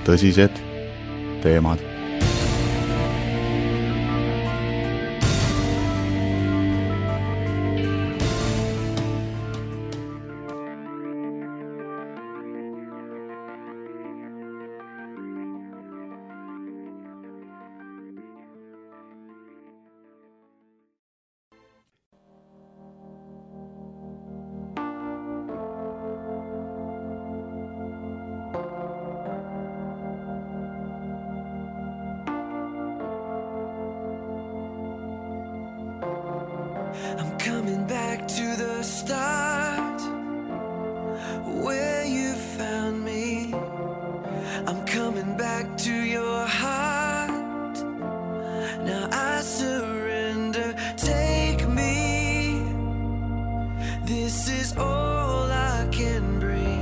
tõsised teemad. I'm coming back to the start, where you found me. I'm coming back to your heart. Now I surrender, take me. This is all I can bring.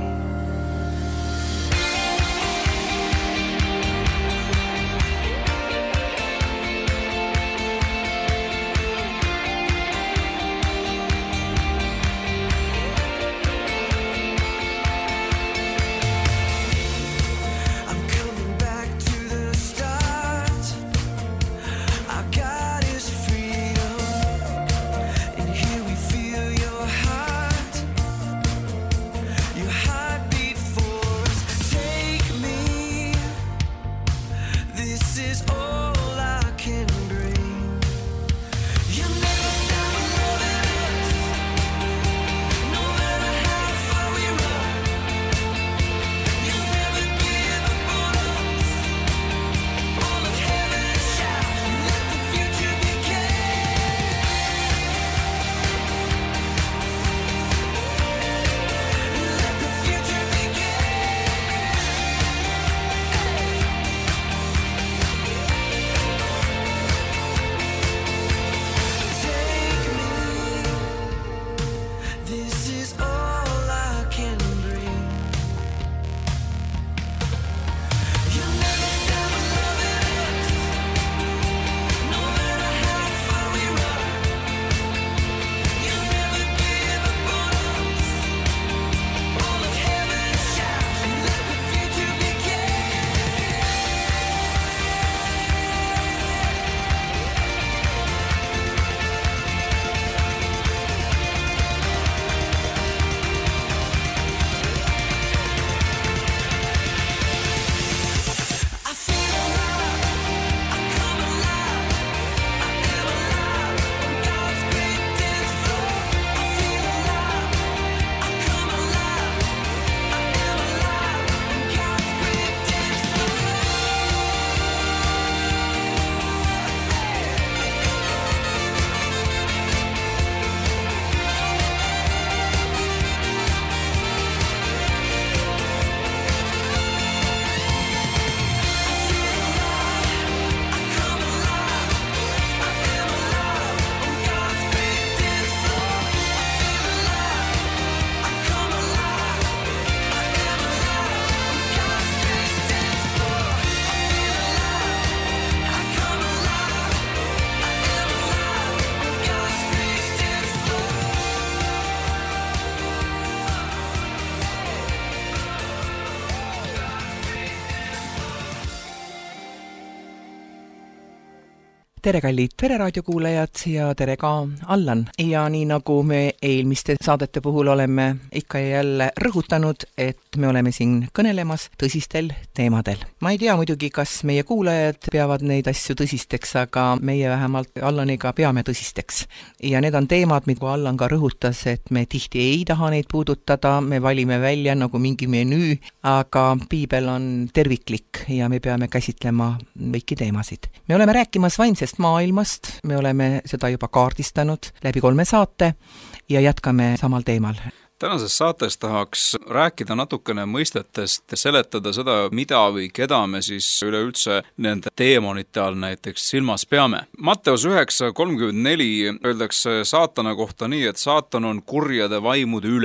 Tere kallid Pereraadio kuulajad ja tere ka Allan. Ja nii nagu me eelmiste saadete puhul oleme ikka ja jälle rõhutanud, et me oleme siin kõnelemas tõsistel teemadel. Ma ei tea muidugi, kas meie kuulajad peavad neid asju tõsisteks, aga meie vähemalt Allaniga peame tõsisteks. Ja need on teemad, mida Allan ka rõhutas, et me tihti ei taha neid puudutada, me valime välja nagu mingi menüü, aga piibel on terviklik ja me peame käsitlema kõiki teemasid. Me oleme rääkimas vaimsest maailmast, me oleme seda juba kaardistanud läbi 3 saate ja jätkame samal teemal. Tänases saates tahaks rääkida natukene mõistetest ja seletada seda, mida või keda me siis üleüldse nende teemonite all näiteks silmas peame. Matteus 9:34 öeldakse saatana kohta nii, et saatan on kurjade vaimude ülem.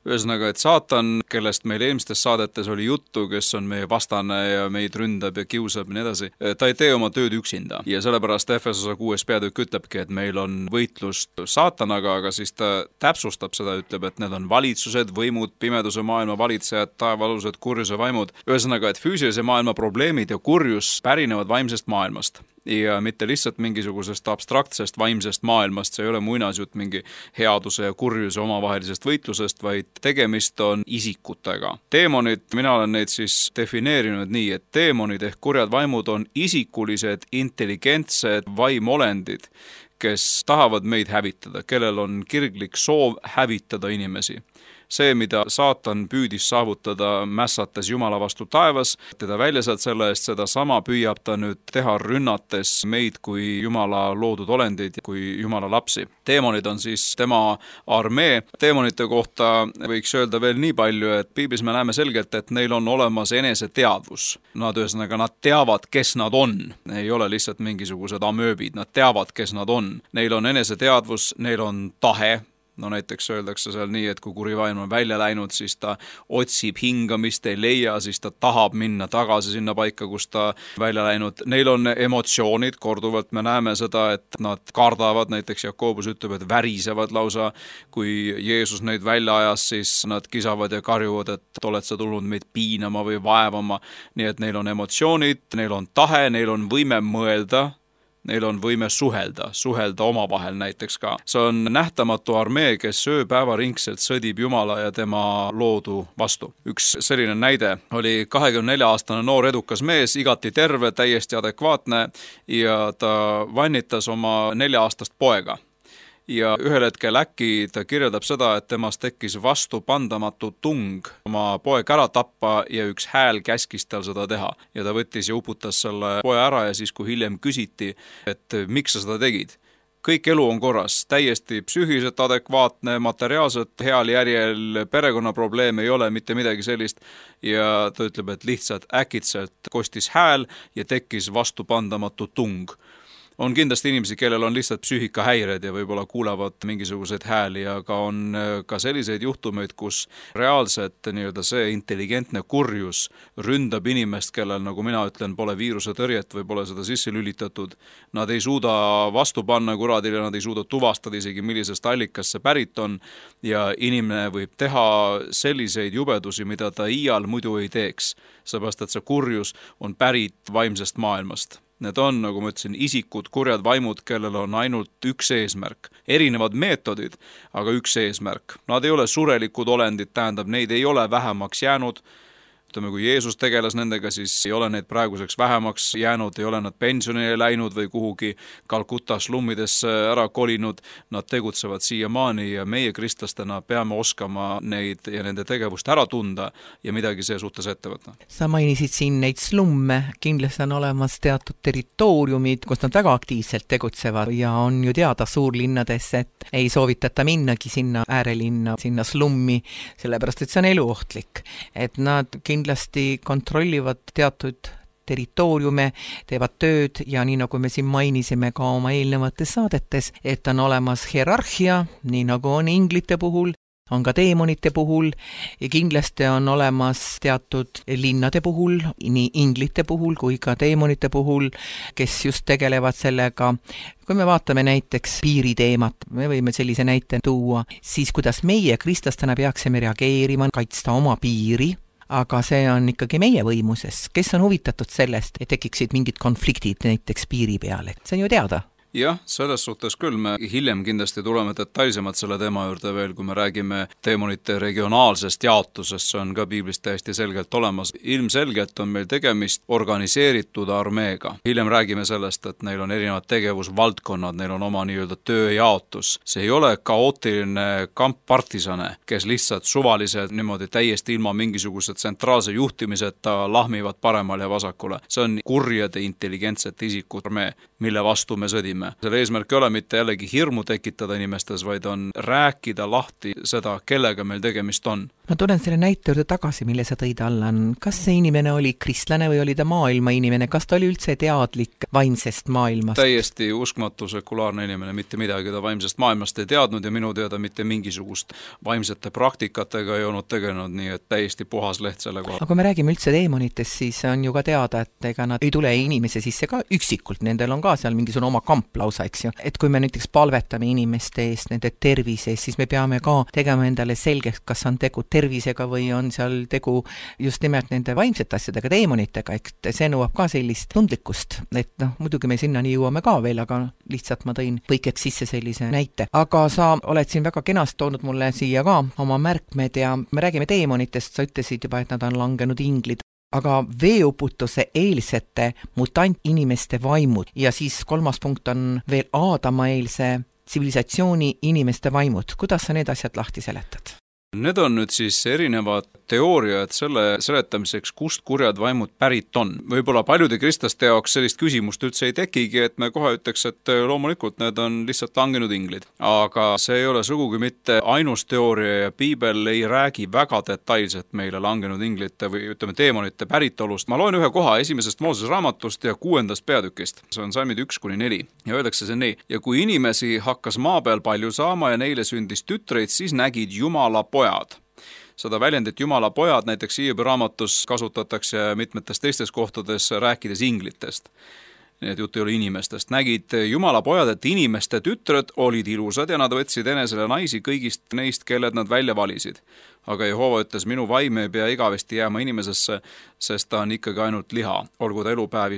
ühesõnaga, et saatan, kellest meil eelmistes saadetes oli juttu, kes on meie vastane ja meid ründab ja kiusab ja nii edasi, ta ei tee oma tööd üksinda. Ja sellepärast Efesose 6. peatükk ütlebki, et meil on võitlust saatanaga, aga siis ta täpsustab seda, ütleb, et need on valitsused, võimud, pimeduse maailma valitsejad, taevalused, kurjuse vaimud. Ühesõnaga, et füüsilise maailma probleemid ja kurjus pärinevad vaimsest maailmast. Ja mitte lihtsalt mingisugusest abstraktsest vaimsest maailmast, see ei ole muinasjutt mingi headuse ja kurjuse omavahelisest võitlusest, vaid tegemist on isikutega. Teemonid, mina olen neid siis defineerinud nii, et teemonid ehk kurjad vaimud on isikulised, intelligentsed vaimolendid, kes tahavad meid hävitada, kellel on kirglik soov hävitada inimesi. See, mida saatan püüdis saavutada mässates Jumala vastu taevas, teda välja sealt selle eest, seda sama püüab ta nüüd teha rünnates meid kui Jumala loodud olendeid, kui Jumala lapsi. Teemonid on siis tema armee. Teemonite kohta võiks öelda veel nii palju, et piiblis me näeme selgelt, et neil on olemas eneseteadvus. Nad teavad, kes nad on. Ei ole lihtsalt mingisugused amööbid, nad teavad, kes nad on. Neil on eneseteadvus, neil on tahe. No näiteks öeldakse seal nii, et kui kuri vaim on välja läinud, siis ta otsib hingamist, ei leia, siis ta tahab minna tagasi sinna paika, kus ta välja läinud. Neil on emotsioonid, korduvalt me näeme seda, et nad kardavad, näiteks Jakobus ütleb, et värisevad lausa. Kui Jeesus neid välja ajas, siis nad kisavad ja karjuvad, et oled sa tulnud meid piinama või vaevama. Nii et neil on emotsioonid, neil on tahe, neil on võime mõelda, neil on võime suhelda omavahel näiteks ka. See on nähtamatu armee, kes ööpäevaringselt sõdib Jumala ja tema loodu vastu. Üks selline näide oli 24-aastane noor edukas mees, igati terve, täiesti adekvaatne ja ta vannitas oma 4-aastast poega. Ja ühel hetkel äkki ta kirjeldab seda, et temast tekkis vastupandamatu tung oma poeg ära tappa ja üks hääl käskis tal seda teha. Ja ta võttis ja uputas selle poe ära ja siis, kui hiljem küsiti, et miks sa seda tegid. Kõik elu on korras, täiesti psüühiliselt adekvaatne, materiaalselt heal järjel, perekonnaprobleem ei ole mitte midagi sellist. Ja ta ütleb, et lihtsalt äkitselt kostis hääl ja tekkis vastupandamatu tung. On kindlasti inimesi, kellel on lihtsalt psüühikahäired ja võib-olla kuulevad mingisuguseid hääli, aga on ka selliseid juhtumeid, kus reaalselt see intelligentne kurjus ründab inimest, kellel, nagu mina ütlen, pole viiruse tõrjet või pole seda sisse lülitatud. Nad ei suuda vastu panna kuradile, nad ei suuda tuvastada isegi, millisest allikast see pärit on ja inimene võib teha selliseid jubedusi, mida ta iial muidu ei teeks, seepärast et see kurjus on pärit vaimsest maailmast. Need on, nagu ma ütlesin, isikud, kurjad vaimud, kellel on ainult üks eesmärk. Erinevad meetodid, aga üks eesmärk. Nad ei ole surelikud olendid, tähendab, neid ei ole vähemaks jäänud. Ütleme, kui Jeesus tegeles nendega, siis ei ole neid praeguseks vähemaks jäänud, ei ole nad pensionile läinud või kuhugi Calcutta slummidesse ära kolinud. Nad tegutsevad siiamaani ja meie kristlastena peame oskama neid ja nende tegevust ära tunda ja midagi see suhtes ette võtta. Sa mainisid siin neid slumme, kindlasti on olemas teatud territooriumid, kus nad väga aktiivselt tegutsevad ja on ju teada suurlinnadesse, et ei soovitata minnagi sinna äärelinna, sinna slummi, sellepärast et see on eluohtlik. Et nad kindlasti kontrollivad teatud territooriume, teevad tööd ja nii nagu me siin mainisime ka oma eelnevates saadetes, et on olemas hierarhia, nii nagu on inglite puhul, on ka teemonite puhul ja kindlasti on olemas teatud linnade puhul, nii inglite puhul kui ka teemonite puhul, kes just tegelevad sellega. Kui me vaatame näiteks piiriteemat, me võime sellise näite tuua, siis kuidas meie kristlastena peaksime reageerima, kaitsta oma piiri, aga see on ikkagi meie võimuses. Kes on huvitatud sellest, et tekiksid mingid konfliktid näiteks piiri peal, et see on ju teada? Jah, selles suhtes küll me hiljem kindlasti tuleme detailsemalt selle teema juurde veel, kui me räägime teemonite regionaalsest jaotusest, see on ka piiblis täiesti selgelt olemas. Ilmselgelt on meil tegemist organiseeritud armeega. Hiljem räägime sellest, et neil on erinevad tegevusvaldkonnad, neil on oma nii-öelda tööjaotus. See ei ole kaootiline kamp partisane, kes lihtsalt suvaliselt niimoodi täiesti ilma mingisuguse tsentraalse juhtimiseta lahmivad paremal ja vasakule. See on kurjade intelligentsete isikud armee, mille vastu me sõdime. Selle eesmärk ei ole mitte jällegi hirmu tekitada inimestes, vaid on rääkida lahti seda, kellega meil tegemist on. Ma tulen selle näite juurde tagasi, mille sa tõid, Allan. Kas see inimene oli kristlane või oli ta maailma inimene? Kas ta oli üldse teadlik vaimsest maailmast? Täiesti uskmatu sekulaarne inimene, mitte midagi ta vaimsest maailmast ei teadnud ja minu teada mitte mingisugust vaimsete praktikatega ei olnud tegelenud, nii et täiesti puhas leht selle koha. Aga kui me räägime üldse deemonitest, siis on ju ka teada, et ega nad ei tule inimese sisse ka üksikult, nendel on ka seal mingisugune oma kamp lausa, eks ju. Et kui me näiteks palvetame inimeste eest, nende tervise eest, siis me peame ka tegema endale selgeks, kas on tegu tervisega või on seal tegu just nimelt nende vaimsete asjadega, deemonitega, et see nõuab ka sellist tundlikkust, et muidugi me sinnani jõuame ka veel, aga lihtsalt ma tõin põikeks sisse sellise näite. Aga sa oled siin väga kenast toonud mulle siia ka oma märkmed ja me räägime deemonitest, sa ütlesid juba, et nad on langenud inglid, aga veeuputuse eelsete mutantinimeste vaimud ja siis 3. punkt on veel Aadama-eelse tsivilisatsiooni inimeste vaimud. Kuidas sa need asjad lahti seletad? Need on nüüd siis erinevad teooriad selle seletamiseks, kust kurjad vaimud pärit on. Võib-olla paljude kristlaste jaoks sellist küsimust üldse ei tekigi, et me kohe ütleks, et loomulikult need on lihtsalt langenud inglid. Aga see ei ole sugugi mitte ainus teooria ja piibel ei räägi väga detailselt meile langenud inglite või ütleme deemonite päritolust. Ma loen ühe koha 1. Moosese raamatust ja 6. peatükist. See on salmid 1-4 ja öeldakse see nii. Ja kui inimesi hakkas maa peal palju saama ja neile sündis tütreid, siis nägid Jumala pojad. Seda väljendit Jumala pojad näiteks Hiobi raamatus kasutatakse mitmetes teistes kohtades rääkides inglitest. Need jutt ei ole inimestest. Nägid Jumala pojad, et inimeste tütred olid ilusad ja nad võtsid enesele naisi kõigist neist, kelled nad välja valisid. Aga Jehova ütles, minu vaim ei pea igavesti jääma inimesesse, sest ta on ikkagi ainult liha, olgu ta elupäevi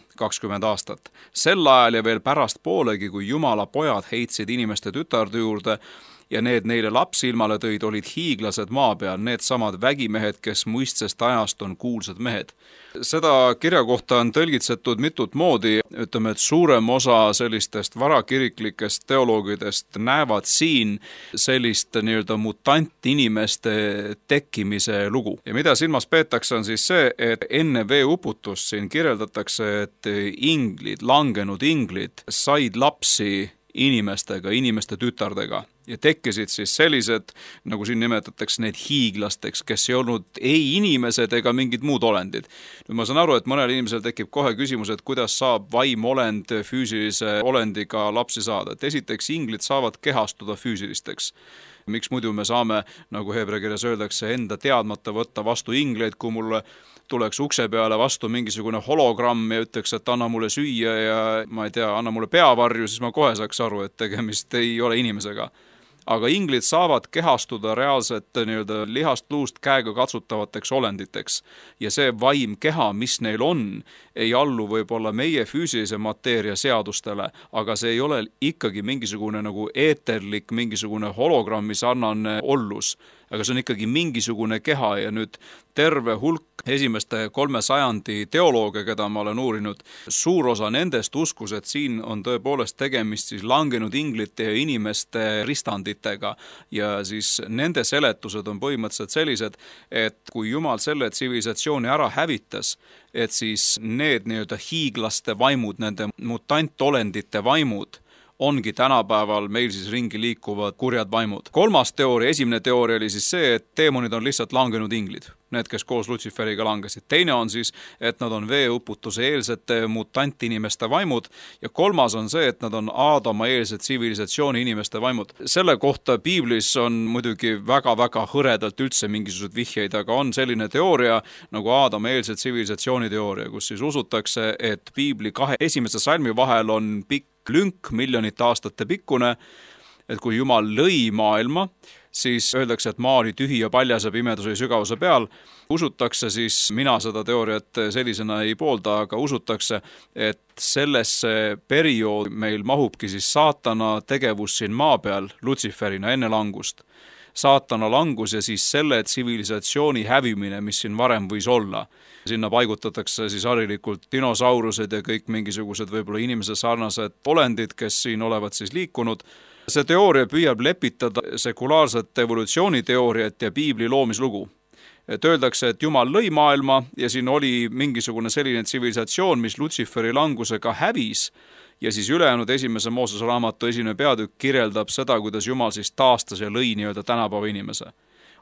120 aastat. Sel ajal ja veel pärast poolegi, kui Jumala pojad heitsid inimeste tütarde juurde, ja need neile lapsi ilmale tõid, olid hiiglased maa peal, need samad vägimehed, kes muistsest ajast on kuulsad mehed. Seda kirja kohta on tõlgitsetud mitut moodi, ütleme, et suurem osa sellistest varakiriklikest teoloogidest näevad siin sellist nii-öelda mutantinimeste tekkimise lugu. Ja mida silmas peetakse on siis see, et enne veeuputust siin kirjeldatakse, et inglid, langenud inglid said lapsi inimestega, inimeste tütardega ja tekkisid siis sellised, nagu siin nimetatakse need hiiglasteks, kes ei olnud ei inimesed ega mingid muud olendid. Nüüd ma saan aru, et mõnel inimesel tekib kohe küsimus, et kuidas saab vaimolend füüsilise olendiga lapsi saada. Et esiteks inglid saavad kehastuda füüsilisteks. Miks muidu me saame, nagu heebrea kirjas öeldakse, enda teadmata võtta vastu ingleid, kui mulle tuleks ukse peale vastu mingisugune hologramm ja ütleks, et anna mulle süüa ja ma ei tea, anna mulle peavarju, siis ma kohe saaks aru, et tegemist ei ole inimesega. Aga inglid saavad kehastuda reaalselt nii-öelda lihast luust käega katsutavateks olenditeks. Ja see vaim keha, mis neil on, ei allu võib-olla meie füüsilise mateeria seadustele, aga see ei ole ikkagi mingisugune nagu eeterlik, mingisugune hologrammi sarnane ollus. Aga see on ikkagi mingisugune keha ja nüüd terve hulk esimeste 3 sajandi teolooge, keda ma olen uurinud, suur osa nendest uskus, et siin on tõepoolest tegemist siis langenud inglite ja inimeste ristanditega ja siis nende seletused on põhimõtteliselt sellised, et kui Jumal selle tsivilisatsiooni ära hävitas, et siis need nii-öelda hiiglaste vaimud, nende mutantolendite vaimud ongi tänapäeval meil siis ringi liikuvad kurjad vaimud. 3. teooria, esimene teooria oli siis see, et deemonid on lihtsalt langenud inglid, need, kes koos Lutsiferiga langesid. Teine on siis, et nad on veeuputuse eelsete mutantinimeste vaimud ja 3. on see, et nad on Aadama-eelsed tsivilisatsiooni inimeste vaimud. Selle kohta piiblis on muidugi väga-väga hõredalt üldse mingisugused vihjeid, aga on selline teooria nagu Aadama-eelse tsivilisatsiooni teooria, kus siis usutakse, et piibli 2 esimese salmi vahel on pikk lünk miljonite aastate pikkune, et kui Jumal lõi maailma, siis öeldakse, et maa oli tühi ja paljas ja pimedus oli sügavuse peal. Usutakse siis, mina seda teooriat sellisena ei poolda, aga usutakse, et sellesse perioodi meil mahubki siis saatana tegevus siin maa peal Lutsiferina enne langust. Saatana langus ja siis selle tsivilisatsiooni hävimine, mis siin varem võis olla. Sinna paigutatakse siis harilikult dinosaurused ja kõik mingisugused võib-olla inimese sarnased olendid, kes siin olevat siis liikunud. See teooria püüab lepitada sekulaarset evolutsiooniteooriat ja piibli loomislugu. Et öeldakse, et Jumal lõi maailma ja siin oli mingisugune selline tsivilisatsioon, mis Lutsiferi langusega hävis ja siis ülejäänud 1. Moosese raamatu 1. peatükk kirjeldab seda, kuidas Jumal siis taastas ja lõi nii-öelda tänapäeva inimese.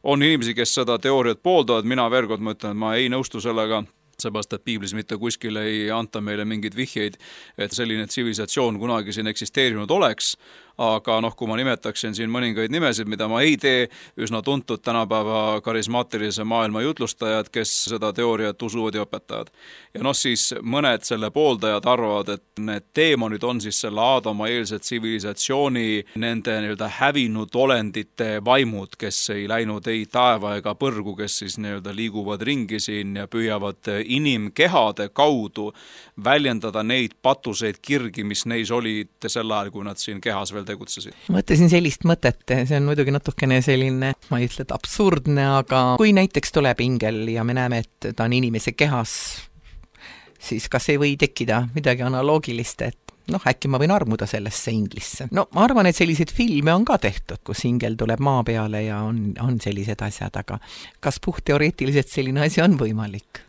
On inimesi, kes seda teooriat pooldavad, mina veel kord mõtlen, et ma ei nõustu sellega, seepärast, et piiblis mitte kuskil ei anta meile mingeid vihjeid, et selline tsivilisatsioon kunagi siin eksisteerinud oleks, aga kui ma nimetaksin siin mõningaid nimesid, mida ma ei tee, üsna tuntud tänapäeva karismaatilise maailma jutlustajad, kes seda teooriat usuvad ja õpetavad. Ja siis mõned selle pooldajad arvavad, et need teemonid on siis selle Aadama-eelse tsivilisatsiooni nende nii-öelda hävinud olendite vaimud, kes ei läinud ei taeva ega põrgu, kes siis nii-öelda liiguvad ringi siin ja püüavad inimkehade kaudu väljendada neid patuseid kirgi, mis neis olid sel ajal, kui nad siin kehas veel tegutsesid. Mõtlesin sellist mõtet, see on muidugi natukene selline, ma ei ütle, et absurdne, aga kui näiteks tuleb ingel ja me näeme, et ta on inimese kehas, siis kas ei või tekkida midagi analoogilist, et äkki ma võin armuda sellesse inglisse. Ma arvan, et selliseid filme on ka tehtud, kus ingel tuleb maa peale ja on sellised asjad, aga kas puhtteoreetiliselt selline asi on võimalik?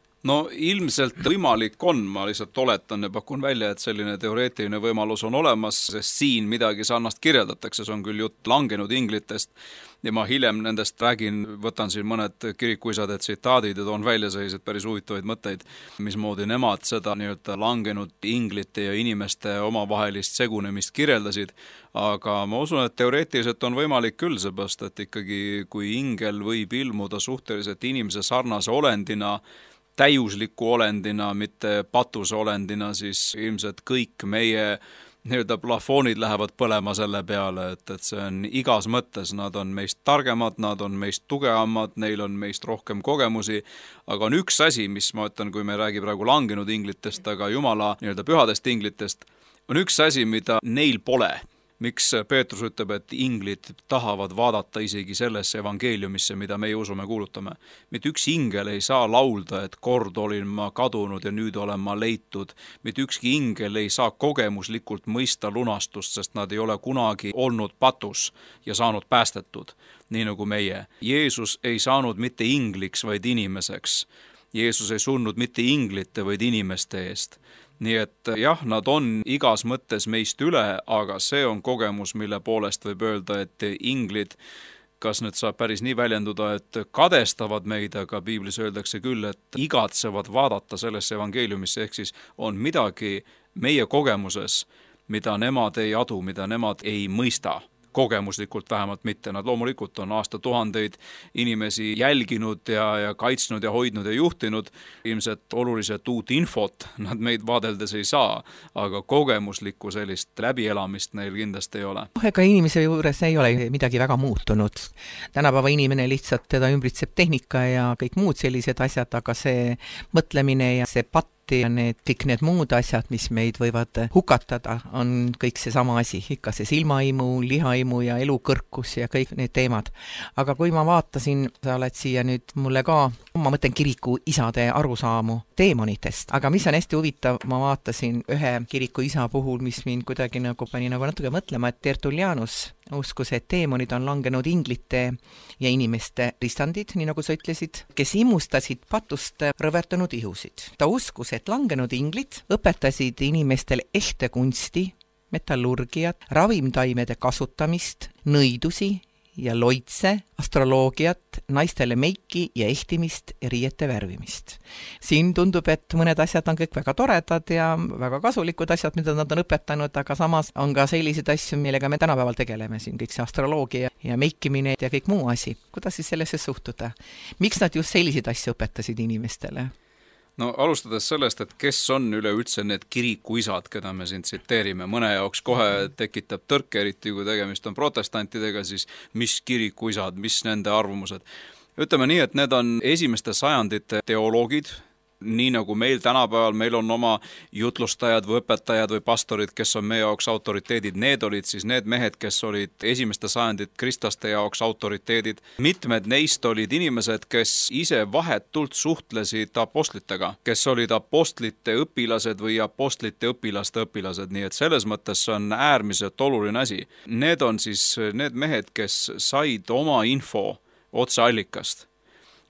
Ilmselt võimalik on, ma lihtsalt oletan ja pakun välja, et selline teoreetiline võimalus on olemas, sest siin midagi sarnast kirjeldatakse, see on küll jutt langenud inglitest ja ma hiljem nendest räägin, võtan siin mõned kirikuisade tsitaadid ja toon välja sellised päris huvitavaid mõtteid, mismoodi nemad seda nii-öelda langenud inglite ja inimeste omavahelist segunemist kirjeldasid, aga ma usun, et teoreetiliselt on võimalik küll, seepärast, et ikkagi kui ingel võib ilmuda suhteliselt inimese sarnase olendina, täiusliku olendina, mitte patuse olendina, siis ilmselt kõik meie nii-öelda plafoonid lähevad põlema selle peale, et see on igas mõttes, nad on meist targemad, nad on meist tugevamad, neil on meist rohkem kogemusi, aga on üks asi, mis ma ütlen, kui me räägi praegu langenud inglitest, aga Jumala nii-öelda pühadest inglitest, on üks asi, mida neil pole. Miks Peetrus ütleb, et inglid tahavad vaadata isegi sellesse evangeeliumisse, mida meie usume kuulutame. Mitte üks ingel ei saa laulda, et kord olin ma kadunud ja nüüd olen ma leitud. Mitte ükski ingel ei saa kogemuslikult mõista lunastust, sest nad ei ole kunagi olnud patus ja saanud päästetud, nii nagu meie. Jeesus ei saanud mitte ingliks, vaid inimeseks. Jeesus ei surnud mitte inglite, vaid inimeste eest. Nii et jah, nad on igas mõttes meist üle, aga see on kogemus, mille poolest võib öelda, et inglid, kas nüüd saab päris nii väljenduda, et kadestavad meid, aga piiblis öeldakse küll, et igatsevad vaadata sellesse evangeeliumisse, ehk siis on midagi meie kogemuses, mida nemad ei adu, mida nemad ei mõista. Kogemuslikult vähemalt mitte. Nad loomulikult on aastatuhandeid inimesi jälginud ja kaitsnud ja hoidnud ja juhtinud. Ilmselt oluliselt uut infot nad meid vaadeldes ei saa, aga kogemuslikku sellist läbielamist neil kindlasti ei ole. Ega inimese juures ei ole midagi väga muutunud. Tänapäeva inimene lihtsalt teda ümbritseb tehnika ja kõik muud sellised asjad, aga see mõtlemine ja see ja kõik need muud asjad, mis meid võivad hukatada, on kõik see sama asi, ikka see silmaimu, lihaimu ja elukõrkus ja kõik need teemad. Aga kui ma vaatasin, sa oled siia nüüd mulle ka, ma mõtlen kiriku isade arusaamu teemonitest, aga mis on hästi huvitav, ma vaatasin ühe kiriku isa puhul, mis mind kuidagi pani natuke mõtlema, et Tertullianus uskus, et teemonid on langenud inglite ja inimeste ristandid, nii nagu sa ütlesid, kes imustasid patust rõvertanud ihusid. Ta uskus, et langenud inglid õpetasid inimestel ehte kunsti, metallurgiat, ravimtaimede kasutamist, nõidusi ja loitse, astroloogiat, naistele meiki ja ehtimist ja riiete värvimist. Siin tundub, et mõned asjad on kõik väga toredad ja väga kasulikud asjad, mida nad on õpetanud, aga samas on ka sellised asju, millega me tänapäeval tegeleme siin, kõik see astroloogia ja meikimine ja kõik muu asi. Kuidas siis sellesse suhtuda? Miks nad just selliseid asju õpetasid inimestele? Alustades sellest, et kes on üleüldse need kirikuisad, keda me siin tsiteerime, mõne jaoks kohe tekitab tõrke, eriti kui tegemist on protestantidega, siis mis kirikuisad, mis nende arvamused. Ütleme nii, et need on esimeste sajandite teoloogid, nii nagu meil tänapäeval, meil on oma jutlustajad või õpetajad või pastorid, kes on meie jaoks autoriteedid. Need olid siis need mehed, kes olid esimeste sajandit kristlaste jaoks autoriteedid. Mitmed neist olid inimesed, kes ise vahetult suhtlesid apostlitega, kes olid apostlite õpilased või apostlite õpilaste õpilased, nii et selles mõttes on äärmiselt oluline asi. Need on siis need mehed, kes said oma info otseallikast.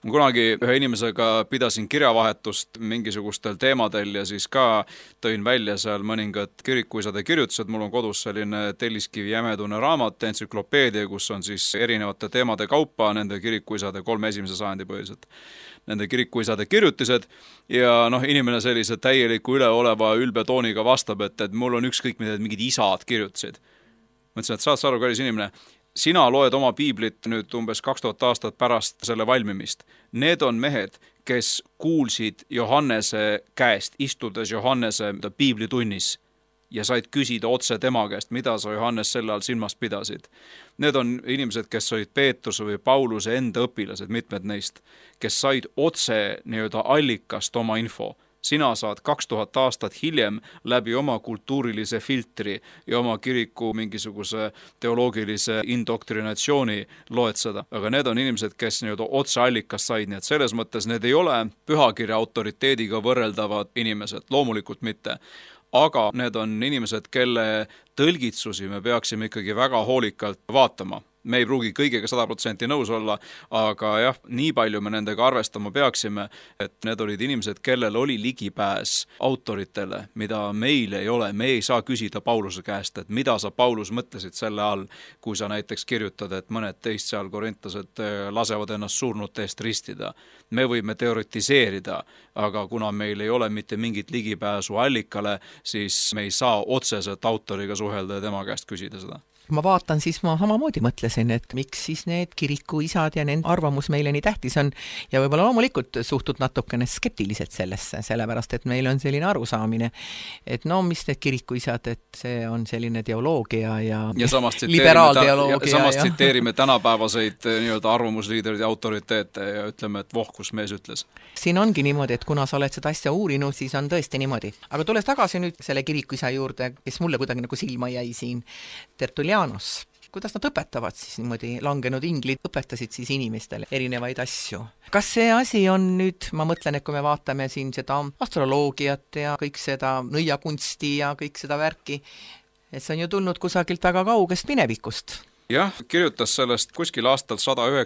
Kunagi ühe inimesega pidasin kirjavahetust mingisugustel teemadel ja siis ka tõin välja seal mõningad kirikuisade kirjutused. Mul on kodus selline telliskivi jämedune raamat, entsüklopeedia, kus on siis erinevate teemade kaupa nende kirikuisade 3. sajandi põhiliselt. Nende kirikuisade kirjutised ja inimene sellise täieliku üleoleva ülbe tooniga vastab, et mul on ükskõik mida mingid isad kirjutasid. Mõtlesin, et saad sa aru, kallis inimene, sina loed oma piiblit nüüd umbes 2000 aastat pärast selle valmimist. Need on mehed, kes kuulsid Johannese käest, istudes Johannese piiblitunnis ja said küsida otse tema käest, mida sa Johannes selle all silmas pidasid. Need on inimesed, kes olid Peetruse või Pauluse enda õpilased, mitmed neist, kes said otse nii-öelda allikast oma info. Sina saad 2000 aastat hiljem läbi oma kultuurilise filtri ja oma kiriku mingisuguse teoloogilise indoktrinatsiooni loed seda. Aga need on inimesed, kes nii-öelda otse allikast said, nii et selles mõttes need ei ole pühakirja autoriteediga võrreldavad inimesed, loomulikult mitte. Aga need on inimesed, kelle tõlgitsusi me peaksime ikkagi väga hoolikalt vaatama. Me ei pruugi kõigega 100% nõus olla, aga jah, nii palju me nendega arvestama peaksime, et need olid inimesed, kellel oli ligipääs autoritele, mida meil ei ole. Me ei saa küsida Pauluse käest, et mida sa, Paulus, mõtlesid selle all, kui sa näiteks kirjutad, et mõned teist seal korintlased lasevad ennast surnute eest ristida. Me võime teoretiseerida, aga kuna meil ei ole mitte mingit ligipääsu allikale, siis me ei saa otseselt autoriga suhelda ja tema käest küsida seda. Ma vaatan, siis ma samamoodi mõtlesin, et miks siis need kirikuisad ja nende arvamus meile nii tähtis on ja võib-olla loomulikult suhtud natukene skeptiliselt sellesse, sellepärast et meil on selline arusaamine, et mis need kirikuisad, et see on selline teoloogia ja liberaalteoloogia. Ja samas tsiteerime tänapäevaseid nii-öelda arvamusliiderid ja autoriteete ja ütleme, et kus mees ütles. Siin ongi niimoodi, et kuna sa oled seda asja uurinud, siis on tõesti niimoodi. Aga tulles tagasi nüüd selle kirikuisa juurde, kes mulle kuidagi nagu silma jäi siin, Tertulianus. Kuidas nad õpetavad siis niimoodi, langenud inglid õpetasid siis inimestele erinevaid asju? Kas see asi on nüüd, ma mõtlen, et kui me vaatame siin seda astroloogiat ja kõik seda nõiakunsti ja kõik seda värki, et see on ju tulnud kusagilt väga kaugest minevikust? Jah, kirjutas sellest kuskil aastal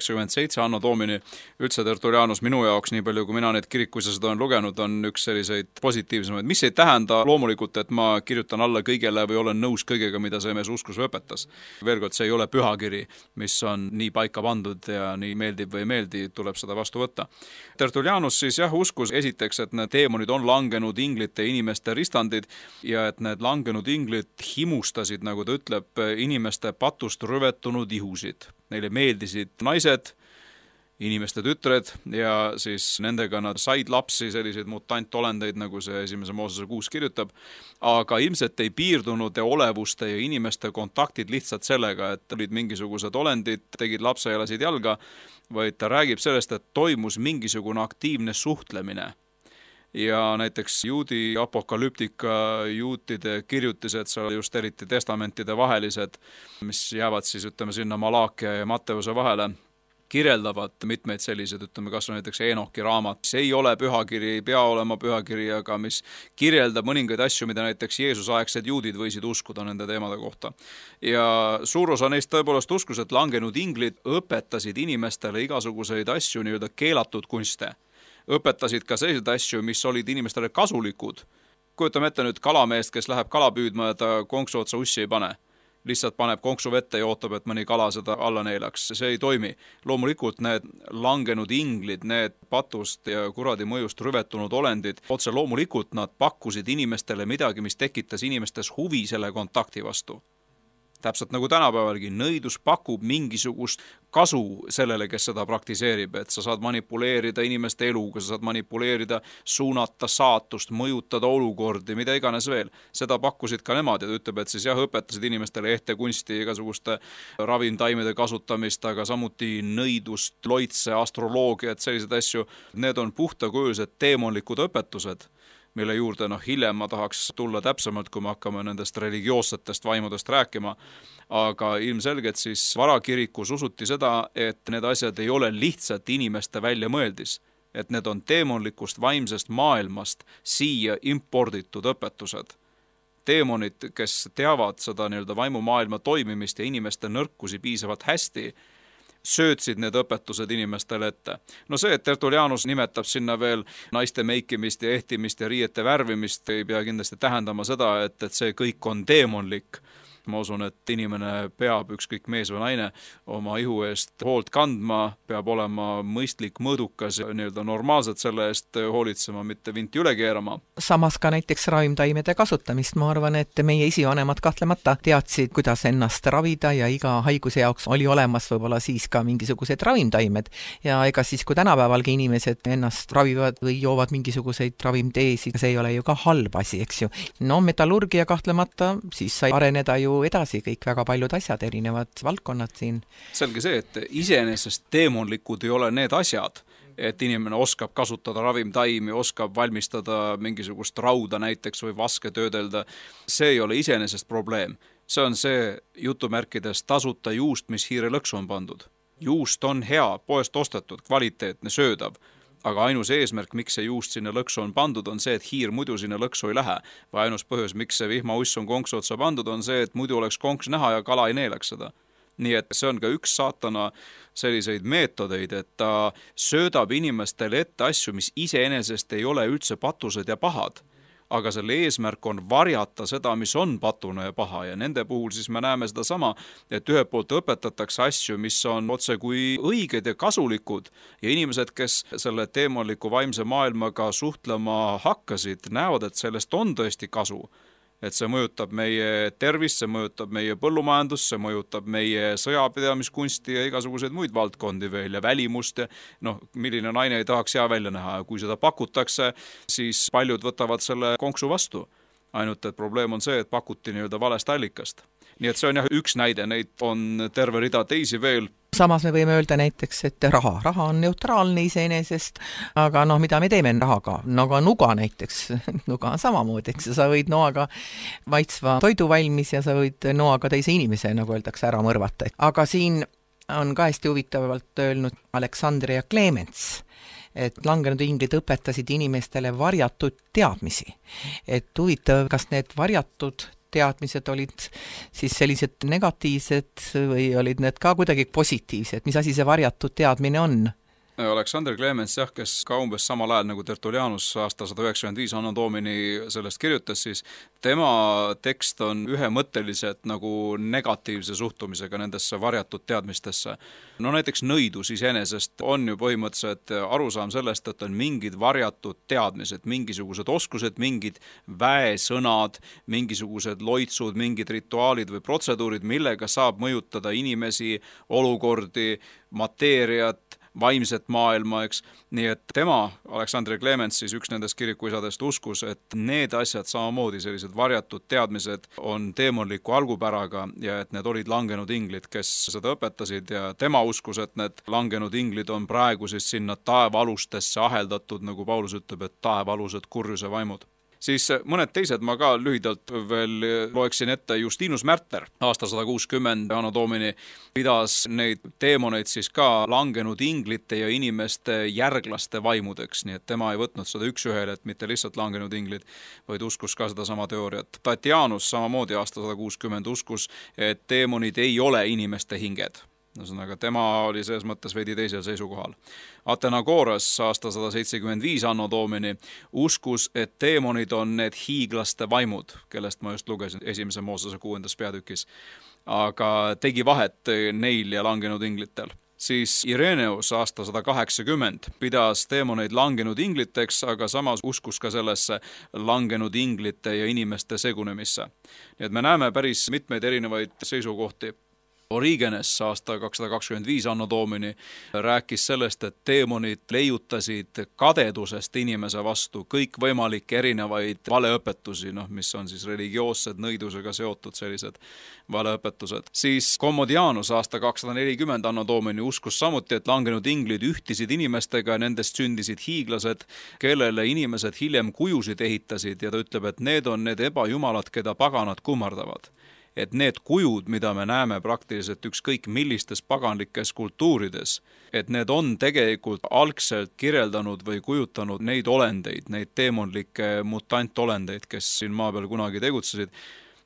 197 Anno Domini. Üldse Tertulianus minu jaoks, nii palju kui mina neid kirikuisasid olen lugenud, on üks selliseid positiivsemaid, mis ei tähenda loomulikult, et ma kirjutan alla kõigele või olen nõus kõigega, mida see mees uskus või õpetas. Veel kord, see ei ole pühakiri, mis on nii paika pandud ja nii meeldib või ei meeldi, tuleb seda vastu võtta. Tertulianus siis uskus esiteks, et need deemonid on langenud inglite inimeste ristandid ja et need langenud inglid himustasid, nagu ta ütleb, inimeste patust rüvetunud ihusid. Neile meeldisid naised, inimeste tütred ja siis nendega nad said lapsi, selliseid mutantolendeid, nagu see 1. Moosese 6 kirjutab, aga ilmselt ei piirdunud olevuste ja inimeste kontaktid lihtsalt sellega, et olid mingisugused olendid, tegid lapse ja lasid jalga, vaid ta räägib sellest, et toimus mingisugune aktiivne suhtlemine. Ja näiteks juudi apokalüptika, juutide kirjutised, seal just eriti testamentide vahelised, mis jäävad siis sinna Malaakia ja Matteuse vahele, kirjeldavad mitmeid sellised, kas on näiteks Enoki raamat, see ei ole pühakiri, ei pea olema pühakiri, aga mis kirjeldab mõningaid asju, mida näiteks Jeesusaegsed juudid võisid uskuda nende teemade kohta. Ja suur osa neist tõepoolest uskus, et langenud inglid õpetasid inimestele igasuguseid asju, nii-öelda keelatud kunste. Õpetasid ka selliseid asju, mis olid inimestele kasulikud. Kujutame ette nüüd kalameest, kes läheb kala püüdma ja ta konksu otsa ussi ei pane. Lihtsalt paneb konksu vette ja ootab, et mõni kala seda alla neelaks. See ei toimi. Loomulikult need langenud inglid, need patust ja kuradi mõjust rüvetunud olendid, otse loomulikult nad pakkusid inimestele midagi, mis tekitas inimestes huvi selle kontakti vastu. Täpselt nagu tänapäevalgi, nõidus pakub mingisugust kasu sellele, kes seda praktiseerib, et sa saad manipuleerida inimeste eluga, sa saad manipuleerida, suunata saatust, mõjutada olukordi, mida iganes veel. Seda pakkusid ka nemad ja ta ütleb, et siis õpetasid inimestele ehtekunsti, igasuguste ravintaimede kasutamist, aga samuti nõidust, loitse, astroloogiat, sellised asju. Need on puhtakujulised teemonlikud õpetused, mille juurde hiljem ma tahaks tulla täpsemalt, kui me hakkame nendest religioossetest vaimudest rääkima. Aga ilmselgelt siis varakirikus usuti seda, et need asjad ei ole lihtsalt inimeste väljamõeldis, et need on teemonlikust vaimsest maailmast siia imporditud õpetused. Teemonid, kes teavad seda nii-öelda vaimumaailma toimimist ja inimeste nõrkusi piisavalt hästi, söötsid need õpetused inimestele ette. No see, et Tertullianus nimetab sinna veel naiste meikimist ja ehtimist ja riiete värvimist, ei pea kindlasti tähendama seda, et see kõik on teemonlik. Ma usun, et inimene peab, ükskõik mees või naine, oma ihu eest hoolt kandma, peab olema mõistlik, mõõdukas ja nii-öelda normaalselt selle eest hoolitsema, mitte vinti üle keerama. Samas ka näiteks ravimtaimede kasutamist. Ma arvan, et meie esivanemad kahtlemata teadsid, kuidas ennast ravida ja iga haiguse jaoks oli olemas võib-olla siis ka mingisugused ravimtaimed. Ja ega siis, kui tänapäevalgi inimesed ennast ravivad või joovad mingisuguseid ravimteesi, see ei ole ju ka halb asi, eks ju. No metallurgia kahtlemata, siis sai areneda ju edasi kõik väga paljud asjad, erinevad valdkonnad siin. Selge see, et iseenesest teemonlikud ei ole need asjad, et inimene oskab kasutada ravimtaimi, oskab valmistada mingisugust rauda näiteks või vaske töödelda. See ei ole iseenesest probleem. See on see jutumärkides tasuta juust, mis hiirelõksu on pandud. Juust on hea, poest ostetud, kvaliteetne, söödav. Aga ainus eesmärk, miks see juust sinna lõksu on pandud, on see, et hiir muidu sinna lõksu ei lähe. Või ainus põhjus, miks see vihmauss on konksu otsa pandud, on see, et muidu oleks konks näha ja kala ei neelaks seda. Nii et see on ka üks saatana selliseid meetodeid, et ta söödab inimestele ette asju, mis iseenesest ei ole üldse patused ja pahad. Aga selle eesmärk on varjata seda, mis on patune ja paha ja nende puhul siis me näeme seda sama, et ühelt poolt õpetatakse asju, mis on otse kui õiged ja kasulikud ja inimesed, kes selle teemaliku vaimse maailmaga suhtlema hakkasid, näevad, et sellest on tõesti kasu. Et see mõjutab meie tervist, see mõjutab meie põllumajandust, see mõjutab meie sõjapidamiskunsti ja igasuguseid muid valdkondi veel ja välimust. Milline naine ei tahaks hea välja näha ja kui seda pakutakse, siis paljud võtavad selle konksu vastu. Ainult, et probleem on see, et pakuti nii-öelda valest allikast. Nii et see on üks näide, neid on terve rida teisi veel. Samas me võime öelda näiteks, et raha on neutraalne iseenesest, aga mida me teeme rahaga? Ka nuga näiteks, nuga on samamoodi, eks sa võid noaga maitsva toidu valmis ja sa võid noaga teise inimese, nagu öeldakse, ära mõrvata. Aga siin on ka hästi huvitavalt öelnud Aleksandria Clemens, et langenud inglid õpetasid inimestele varjatud teadmisi. Et huvitav, kas need varjatud teadmised olid siis sellised negatiivsed või olid need ka kuidagi positiivsed? Mis asi see varjatud teadmine on? Alexander Clemens, kes ka umbes samal ajal nagu Tertullianus aasta 195 Anno Domini sellest kirjutas, siis tema tekst on ühemõtteliselt nagu negatiivse suhtumisega nendesse varjatud teadmistesse. Näiteks nõidus iseenesest on ju põhimõtteliselt arusaam sellest, et on mingid varjatud teadmised, mingisugused oskused, mingid väesõnad, mingisugused loitsud, mingid rituaalid või protseduurid, millega saab mõjutada inimesi, olukordi, mateeriat, vaimset maailma, eks. Nii et tema, Aleksandr Clemens, siis üks nendest kirikuisadest uskus, et need asjad samamoodi, sellised varjatud teadmised on teemonliku algupäraga ja et need olid langenud inglid, kes seda õpetasid ja tema uskus, et need langenud inglid on praegu siis sinna taevalustesse aheldatud, nagu Paulus ütleb, et taevalused kurjuse vaimud. Siis mõned teised ma ka lühidalt veel loeksin ette. Justinus Märter aasta 160 Anno Domini pidas neid teemoneid siis ka langenud inglite ja inimeste järglaste vaimudeks, nii et tema ei võtnud seda üks-ühele, et mitte lihtsalt langenud inglid, vaid uskus ka seda sama teooriat. Tatianus samamoodi aasta 160 uskus, et teemonid ei ole inimeste hinged. Aga tema oli selles mõttes veidi teisel seisukohal. Athenagoras aasta 175 Anno Domini uskus, et teemonid on need hiiglaste vaimud, kellest ma just lugesin esimese Moosese 6. peatükis, aga tegi vahet neil ja langenud inglitel. Siis Ireneus aasta 180 pidas teemoneid langenud ingliteks, aga samas uskus ka sellesse langenud inglite ja inimeste segunemisse. Nii et me näeme päris mitmeid erinevaid seisukohti. Origenes aasta 225 Anno Domini rääkis sellest, et teemonid leiutasid kadedusest inimese vastu kõikvõimalikke erinevaid valeõpetusi, mis on siis religioossed nõidusega seotud sellised valeõpetused. Siis Commodianus aasta 240 Anno Domini uskus samuti, et langenud inglid ühtisid inimestega ja nendest sündisid hiiglased, kellele inimesed hiljem kujusid ehitasid ja ta ütleb, et need on need ebajumalad, keda paganad kummardavad. Et need kujud, mida me näeme praktiliselt ükskõik millistes paganlikes kultuurides, et need on tegelikult algselt kirjeldanud või kujutanud neid olendeid, neid teemonlikke mutantolendeid, kes siin maa peal kunagi tegutsesid.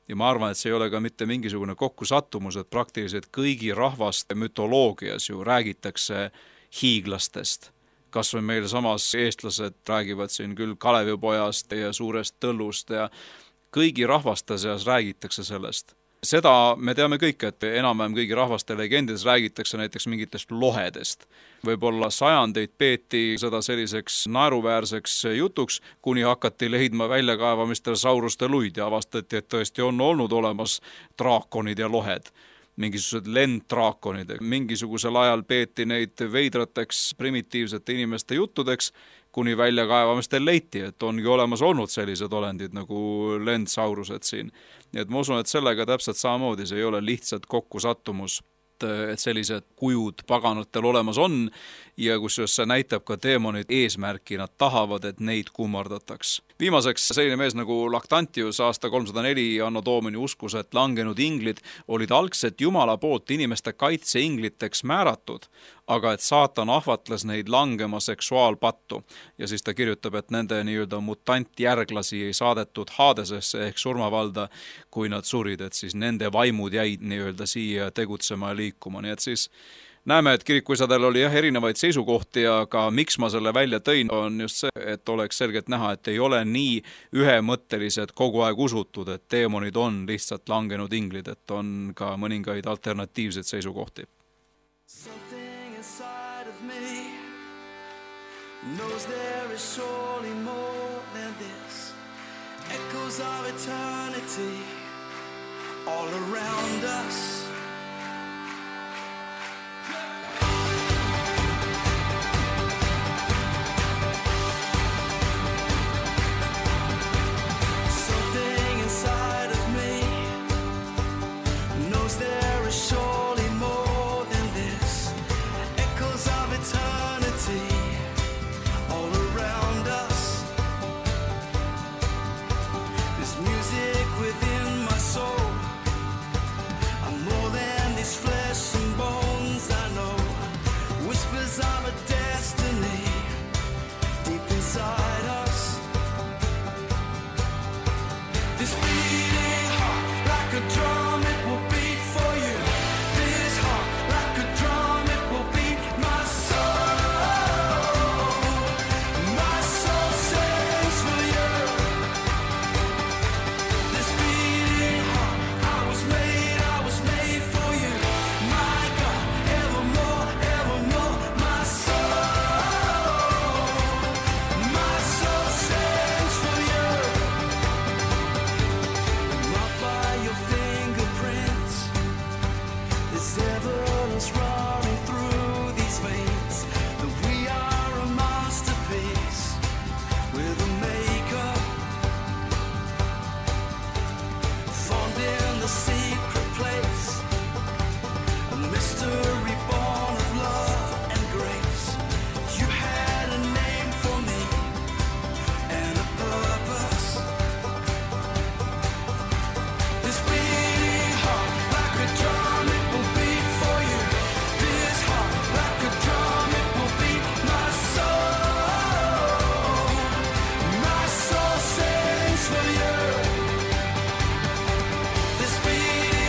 Ja ma arvan, et see ei ole ka mitte mingisugune kokkusattumus, et praktiliselt kõigi rahvaste mütoloogias ju räägitakse hiiglastest. Kas või meil samas eestlased räägivad siin küll Kalevipojast ja suurest tõllust ja kõigi rahvaste seas räägitakse sellest. Seda me teame kõik, et enam-vähem kõigi rahvaste legendides räägitakse näiteks mingitest lohedest. Võib-olla sajandeid peeti seda selliseks naeruväärseks jutuks, kuni hakati leidma väljakaevamistel sauruste luid ja avastati, et tõesti on olnud olemas draakonid ja lohed. Mingisugused lenddraakonid. Mingisugusel ajal peeti neid veidrateks primitiivsete inimeste juttudeks, kuni väljakaevamistel leiti, et ongi olemas olnud sellised olendid nagu lendsaurused siin. Nii et ma usun, et sellega täpselt samamoodi see ei ole lihtsalt kokkusattumus, et sellised kujud paganatel olemas on ja kusjuures see näitab ka teemonid eesmärki, nad tahavad, et neid kummardataks. Viimaseks selline mees nagu Lactantius aasta 304 Anno Domini uskus, et langenud inglid olid algselt Jumala poolt inimeste kaitseingliteks määratud, aga et saatan ahvatles neid langema seksuaalpattu. Ja siis ta kirjutab, et nende nii-öelda mutantjärglasi ei saadetud Hadesesse ehk surmavalda, kui nad surid, et siis nende vaimud jäid nii-öelda siia tegutsema ja liikuma. Nii et siis näeme, et kirikuisadel oli erinevaid seisukohti, aga miks ma selle välja tõin, on just see, et oleks selgelt näha, et ei ole nii ühemõtteliselt kogu aeg usutud, et teemonid on lihtsalt langenud inglid, et on ka mõningaid alternatiivseid seisukohti. Something inside of me knows there is surely more than this. Echoes of eternity all around us. This beat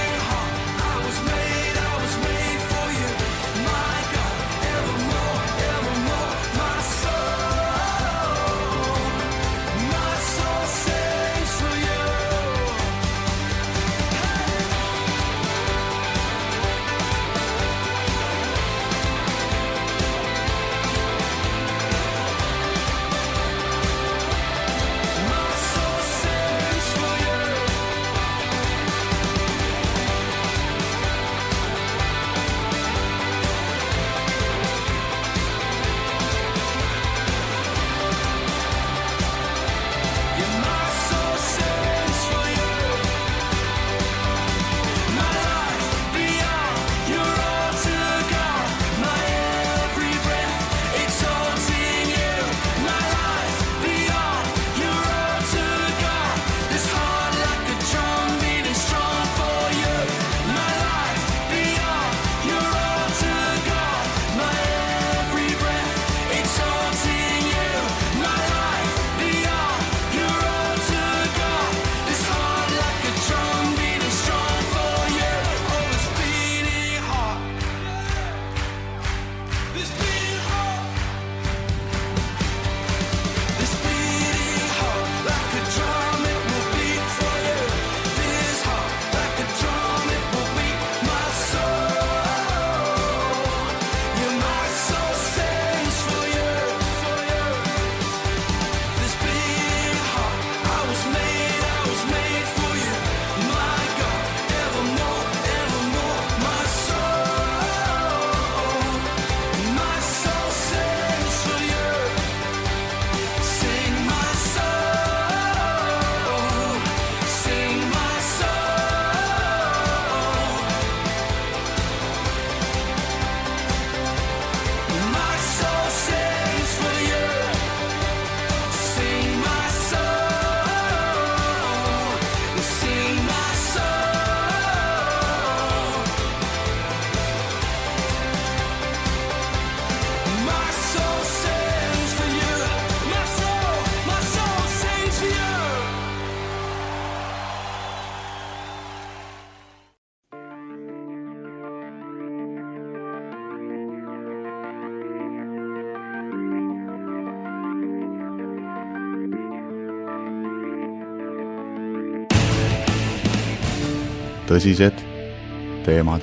tõsised teemad.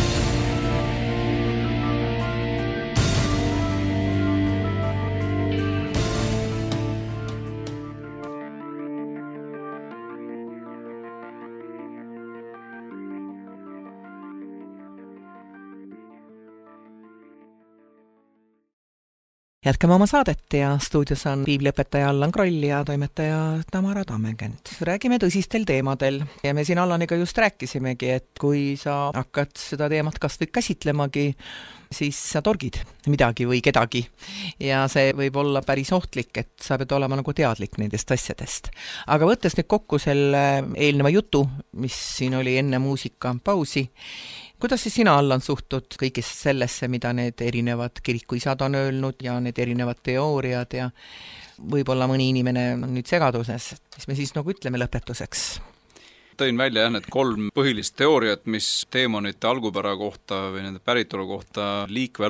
Jätkame oma saadet ja stuudios on piibliõpetaja Allan Kroll ja toimetaja Tamara Tammekent. Räägime tõsistel teemadel ja me siin Allaniga just rääkisimegi, et kui sa hakkad seda teemat kas või käsitlemagi, siis sa torgid midagi või kedagi ja see võib olla päris ohtlik, et sa pead olema nagu teadlik nendest asjadest. Aga võttes nüüd kokku selle eelneva jutu, mis siin oli enne muusikapausi, kuidas siis sina, Allan, suhtud kõigest sellesse, mida need erinevad kirikuisad on öelnud ja need erinevad teooriad ja võib-olla mõni inimene on nüüd segaduses, mis me siis nagu ütleme lõpetuseks? Tõin välja need 3 põhilist teooriat, mis teemonite algupära kohta või nende päritolu kohta liikvel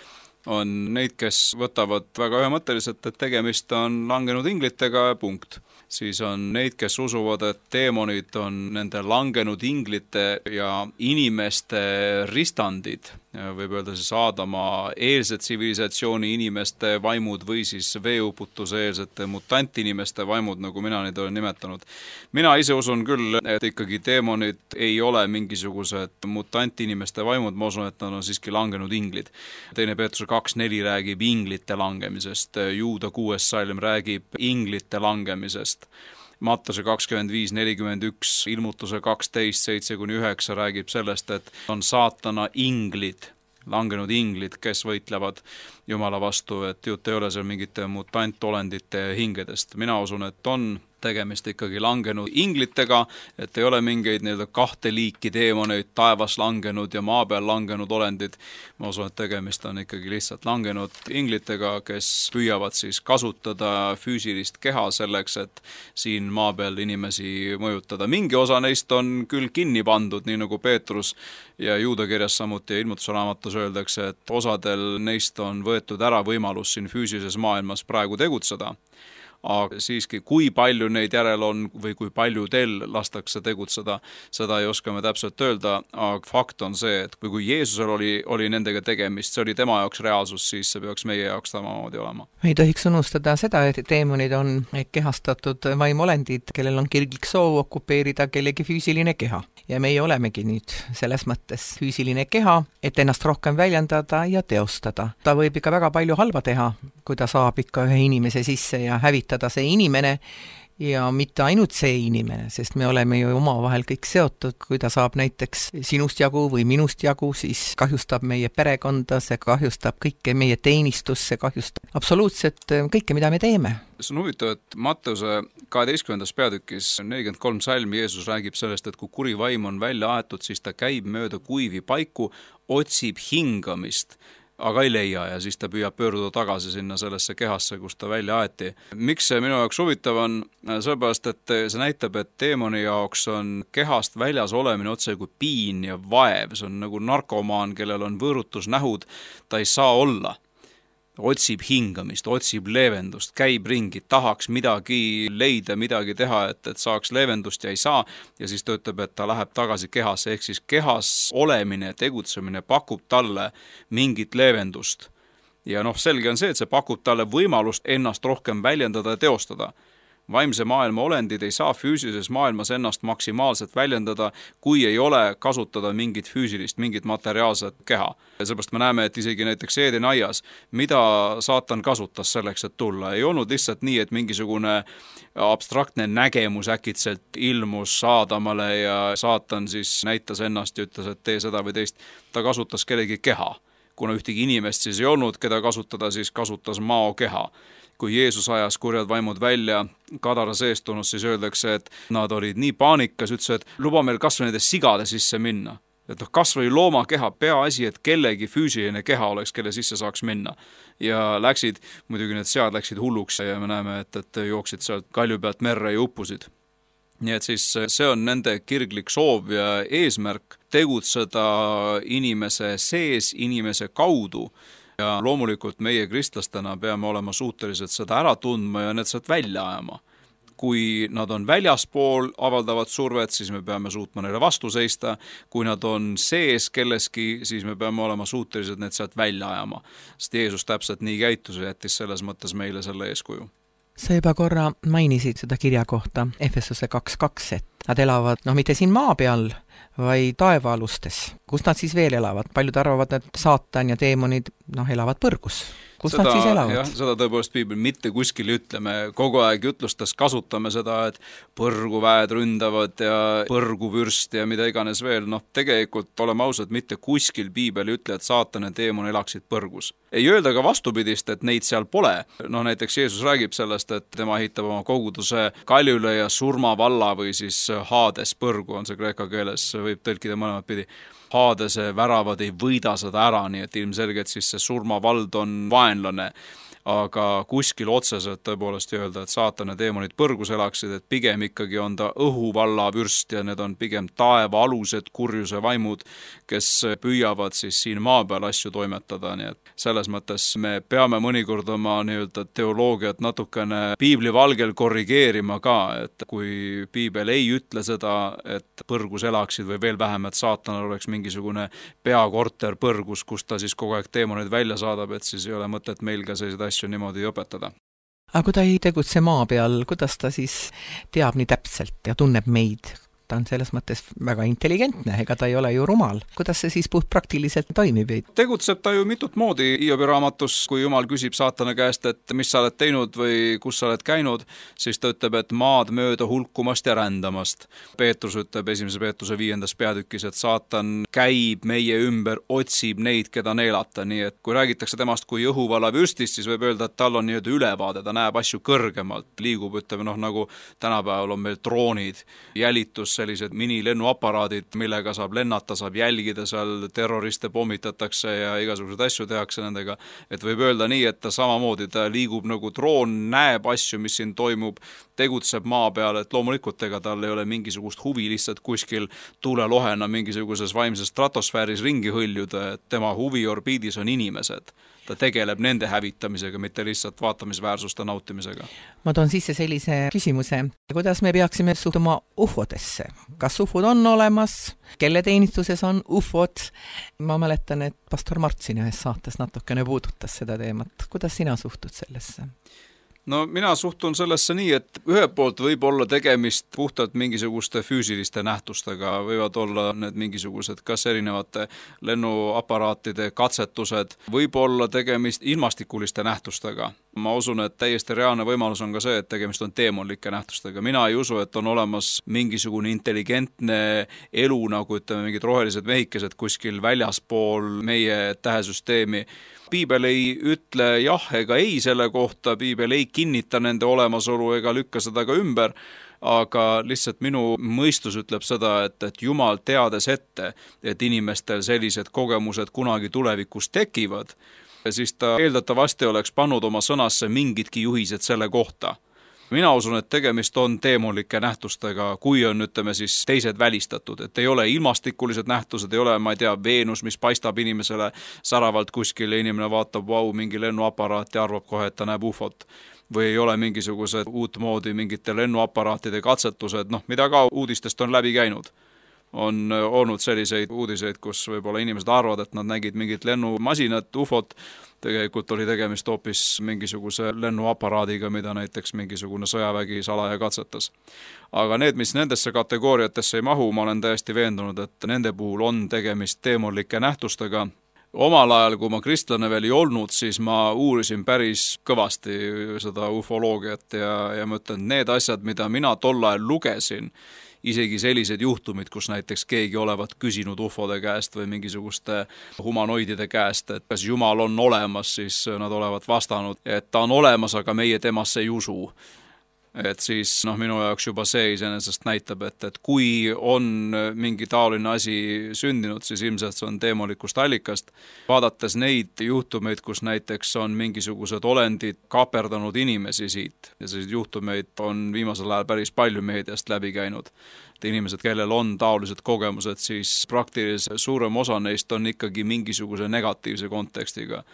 on neid, kes võtavad väga ühemõtteliselt, et tegemist on langenud inglitega, punkt. Siis on neid, kes usuvad, et teemonid on nende langenud inglite ja inimeste ristandid, võib öelda siis Aadama eelsed tsivilisatsiooni inimeste vaimud või siis veeuputuse eelsete mutantinimeste vaimud, nagu mina neid olen nimetanud. Mina ise usun küll, et ikkagi teemonid ei ole mingisugused mutantinimeste vaimud, ma usun, et nad on siiski langenud inglid. Teine Peetruse 2.4 räägib inglite langemisest, Juuda 6. salm räägib inglite langemisest. Mattuse 25.41, Ilmutuse 12.7-9 räägib sellest, et on saatana inglid, langenud inglid, kes võitlevad Jumala vastu, et jutt ei ole seal mingite mutantolendite hingedest. Mina usun, et on tegemist ikkagi langenud inglitega, et ei ole mingeid 2 liiki teemoneid, taevas langenud ja maa peal langenud olendid. Ma usun, et tegemist on ikkagi lihtsalt langenud inglitega, kes püüavad siis kasutada füüsilist keha selleks, et siin maa peal inimesi mõjutada. Mingi osa neist on küll kinni pandud, nii nagu Peetrus ja Juuda kirjas samuti ja Ilmutuse raamatus öeldakse, et osadel neist on võetud ära võimalus siin füüsilises maailmas praegu tegutseda. Aga siiski, kui palju neid järel on või kui palju teil lastakse tegutseda, seda ei oska me täpselt öelda, aga fakt on see, et kui Jeesusel oli nendega tegemist, see oli tema jaoks reaalsus, siis see peaks meie jaoks samamoodi olema. Me ei tohiks unustada seda, et teemonid on kehastatud vaimolendid, kellel on kirglik soov okupeerida kellegi füüsiline keha. Ja meie olemegi nüüd selles mõttes füüsiline keha, et ennast rohkem väljendada ja teostada. Ta võib ikka väga palju halba teha, kui ta saab ikka ühe inimese sisse ja hävitada see inimene ja mitte ainult see inimene, sest me oleme ju omavahel kõik seotud, kui ta saab näiteks sinust jagu või minust jagu, siis kahjustab meie perekonda, see kahjustab kõike meie teenistus, see kahjustab absoluutselt kõike, mida me teeme. See on huvitav, et Matteuse 12. peatükis 43 salm Jeesus räägib sellest, et kui kuri vaim on välja aetud, siis ta käib mööda kuivi paiku, otsib hingamist, aga ei leia ja siis ta püüab pöörduda tagasi sinna sellesse kehasse, kus ta välja aeti. Miks see minu jaoks huvitav on? Sellepärast, et see näitab, et teemoni jaoks on kehast väljas olemine otse kui piin ja vaev. See on nagu narkomaan, kellel on võõrutusnähud, ta ei saa olla. Otsib hingamist, otsib leevendust, käib ringi, tahaks midagi leida, midagi teha, et saaks leevendust ja ei saa ja siis ta ütleb, et ta läheb tagasi kehasse, ehk siis kehas olemine, tegutsemine pakub talle mingit leevendust. Ja selge on see, et see pakub talle võimalust ennast rohkem väljendada ja teostada. Vaimse maailma olendid ei saa füüsilises maailmas ennast maksimaalselt väljendada, kui ei ole kasutada mingit füüsilist, mingit materiaalset keha. Ja sellepärast me näeme, et isegi näiteks Eedeni aias, mida saatan kasutas selleks, et tulla. Ei olnud lihtsalt nii, et mingisugune abstraktne nägemus äkitselt ilmus Aadamale ja saatan siis näitas ennast ja ütles, et tee seda või teist. Ta kasutas kellegi keha. Kuna ühtegi inimest siis ei olnud, keda kasutada, siis kasutas mao keha. Kui Jeesus ajas kurjad vaimud välja kadara seest tulnud, siis öeldakse, et nad olid nii paanikas, ütles, et luba meil kas või nende sigade sisse minna. Et kas või looma keha, peaasi, et kellegi füüsiline keha oleks, kelle sisse saaks minna. Ja läksid, muidugi need sead läksid hulluks ja me näeme, et jooksid sealt kalju pealt merre ja uppusid. Nii et siis see on nende kirglik soov ja eesmärk tegutseda inimese sees, inimese kaudu. Ja loomulikult meie kristlastena peame olema suutelised seda ära tundma ja need sealt välja ajama. kui nad on väljaspool, avaldavad survet, siis me peame suutma neile vastu seista. Kui nad on sees kelleski, siis me peame olema suutelised need sealt välja ajama. Sest Jeesus täpselt nii käitus ja jättis selles mõttes meile selle eeskuju. Sa juba korra mainisid seda kirja kohta Efesose 2.2, et nad elavad, mitte siin maa peal, vaid taevaalustes. Kus nad siis veel elavad? Paljud arvavad, et saatan ja teemonid elavad põrgus. Kus nad siis elavad? Jah, seda tõepoolest Piibel mitte kuskil ütleme. Kogu aeg jutlustas kasutame seda, et põrguväed ründavad ja põrguvürst ja mida iganes veel. Tegelikult oleme ausad, mitte kuskil Piibel ütle, et saatan ja teemon elaksid põrgus. Ei öelda ka vastupidist, et neid seal pole. Näiteks Jeesus räägib sellest, et tema ehitab oma koguduse Kaljule ja surmavalla või siis Haades põrgu on see kreeka keeles, võib tõlkida mõlemad pidi. Haadese väravad ei võida seda ära, nii et ilmselgelt siis see surmavald on vaenlane. Aga kuskil otseselt tõepoolest öelda, et saatan ja teemonid põrgus elaksid, et pigem ikkagi on ta õhuvalla vürst ja need on pigem taevaalused kurjuse vaimud, kes püüavad siis siin maa peal asju toimetada, nii et selles mõttes me peame mõnikord oma teoloogiat natukene piibli valgel korrigeerima ka, et kui piibel ei ütle seda, et põrgus elaksid või veel vähem, et saatanal oleks mingisugune peakorter põrgus, kus ta siis kogu aeg teemoneid välja saadab, et siis ei ole mõtet meil ka sellised asju niimoodi õpetada. Aga kui ta ei tegutse maa peal, kuidas ta siis teab nii täpselt ja tunneb meid? Ta on selles mõttes väga intelligentne, ega ta ei ole ju rumal. Kuidas see siis praktiliselt toimib? Tegutseb ta ju mitut moodi Hiobi raamatus, kui Jumal küsib saatana käest, et mis sa oled teinud või kus sa oled käinud, siis ta ütleb, et maad mööda hulkumast ja rändamast. Peetrus ütleb 1. Peetruse 5. peatükis, et saatan käib meie ümber, otsib neid, keda neelata. Nii et kui räägitakse temast kui õhuvala vürstist, siis võib öelda, et tal on ülevaade, ta näeb asju kõrgemalt, liigub, ütleme nagu tänapäeval on meil droonid, jälitus, sellised minilennuaparaadid, millega saab lennata, saab jälgida, seal terroriste pommitatakse ja igasuguseid asju tehakse nendega. Et võib öelda nii, et ta samamoodi, ta liigub nagu droon, näeb asju, mis siin toimub, tegutseb maa peal, et loomulikult ega tal ei ole mingisugust huvi lihtsalt kuskil tuulelohena mingisuguses vaimses stratosfääris ringi hõljuda, et tema huviorbiidis on inimesed. Ta tegeleb nende hävitamisega, mitte lihtsalt vaatamisväärsuste nautimisega. Ma toon sisse sellise küsimuse, kuidas me peaksime suhtuma ufodesse? Kas ufod on olemas? Kelle teenistuses on ufod? Ma mäletan, et pastor Martsin ühes saates natukene puudutas seda teemat. Kuidas sina suhtud sellesse? Mina suhtun sellesse nii, et ühelt poolt võib olla tegemist puhtalt mingisuguste füüsiliste nähtustega, võivad olla need mingisugused kas erinevate lennuaparaatide katsetused, võib olla tegemist ilmastikuliste nähtustega. Ma usun, et täiesti reaalne võimalus on ka see, et tegemist on teemonlike nähtustega. Mina ei usu, et on olemas mingisugune intelligentne elu, nagu mingid rohelised mehikesed kuskil väljaspool meie tähesüsteemi. Piibel ei ütle jah ega ei selle kohta, Piibel ei kinnita nende olemasolu ega lükka seda ka ümber, aga lihtsalt minu mõistus ütleb seda, et Jumal teades ette, et inimestel sellised kogemused kunagi tulevikus tekivad, siis ta eeldatavasti oleks pannud oma sõnasse mingidki juhised selle kohta. Mina usun, et tegemist on teemonlike nähtustega, kui on, siis teised välistatud, et ei ole ilmastikulised nähtused, ei ole, Veenus, mis paistab inimesele säravalt kuskil ja inimene vaatab, mingi lennuaparaat ja arvab kohe, et ta näeb ufot. Või ei ole mingisugused uutmoodi mingite lennuaparaatide katsetused, mida ka uudistest on läbi käinud. On olnud selliseid uudiseid, kus võib-olla inimesed arvavad, et nad nägid mingit lennumasinat, ufot, tegelikult oli tegemist hoopis mingisuguse lennuaparaadiga, mida näiteks mingisugune sõjavägi salaja katsetas. Aga need, mis nendesse kategooriatesse ei mahu, ma olen täiesti veendunud, et nende puhul on tegemist teemonlike nähtustega. Omal ajal, kui ma kristlane veel ei olnud, siis ma uurisin päris kõvasti seda ufoloogiat ja ma ütlen, need asjad, mida mina tol ajal lugesin, isegi sellised juhtumid, kus näiteks keegi olevat küsinud ufode käest või mingisuguste humanoidide käest, et kas Jumal on olemas, siis nad olevat vastanud, et ta on olemas, aga meie temasse ei usu. Et siis minu jaoks juba see iseenesest näitab, et kui on mingi taoline asi sündinud, siis ilmselt see on teemolikust allikast. Vaadates neid juhtumeid, kus näiteks on mingisugused olendid kaaperdanud inimesi siit ja sellised juhtumeid on viimasel ajal päris palju meediast läbi käinud. Inimesed, kellel on taolised kogemused, siis praktiliselt suurem osa neist on ikkagi mingisuguse negatiivse kontekstiga.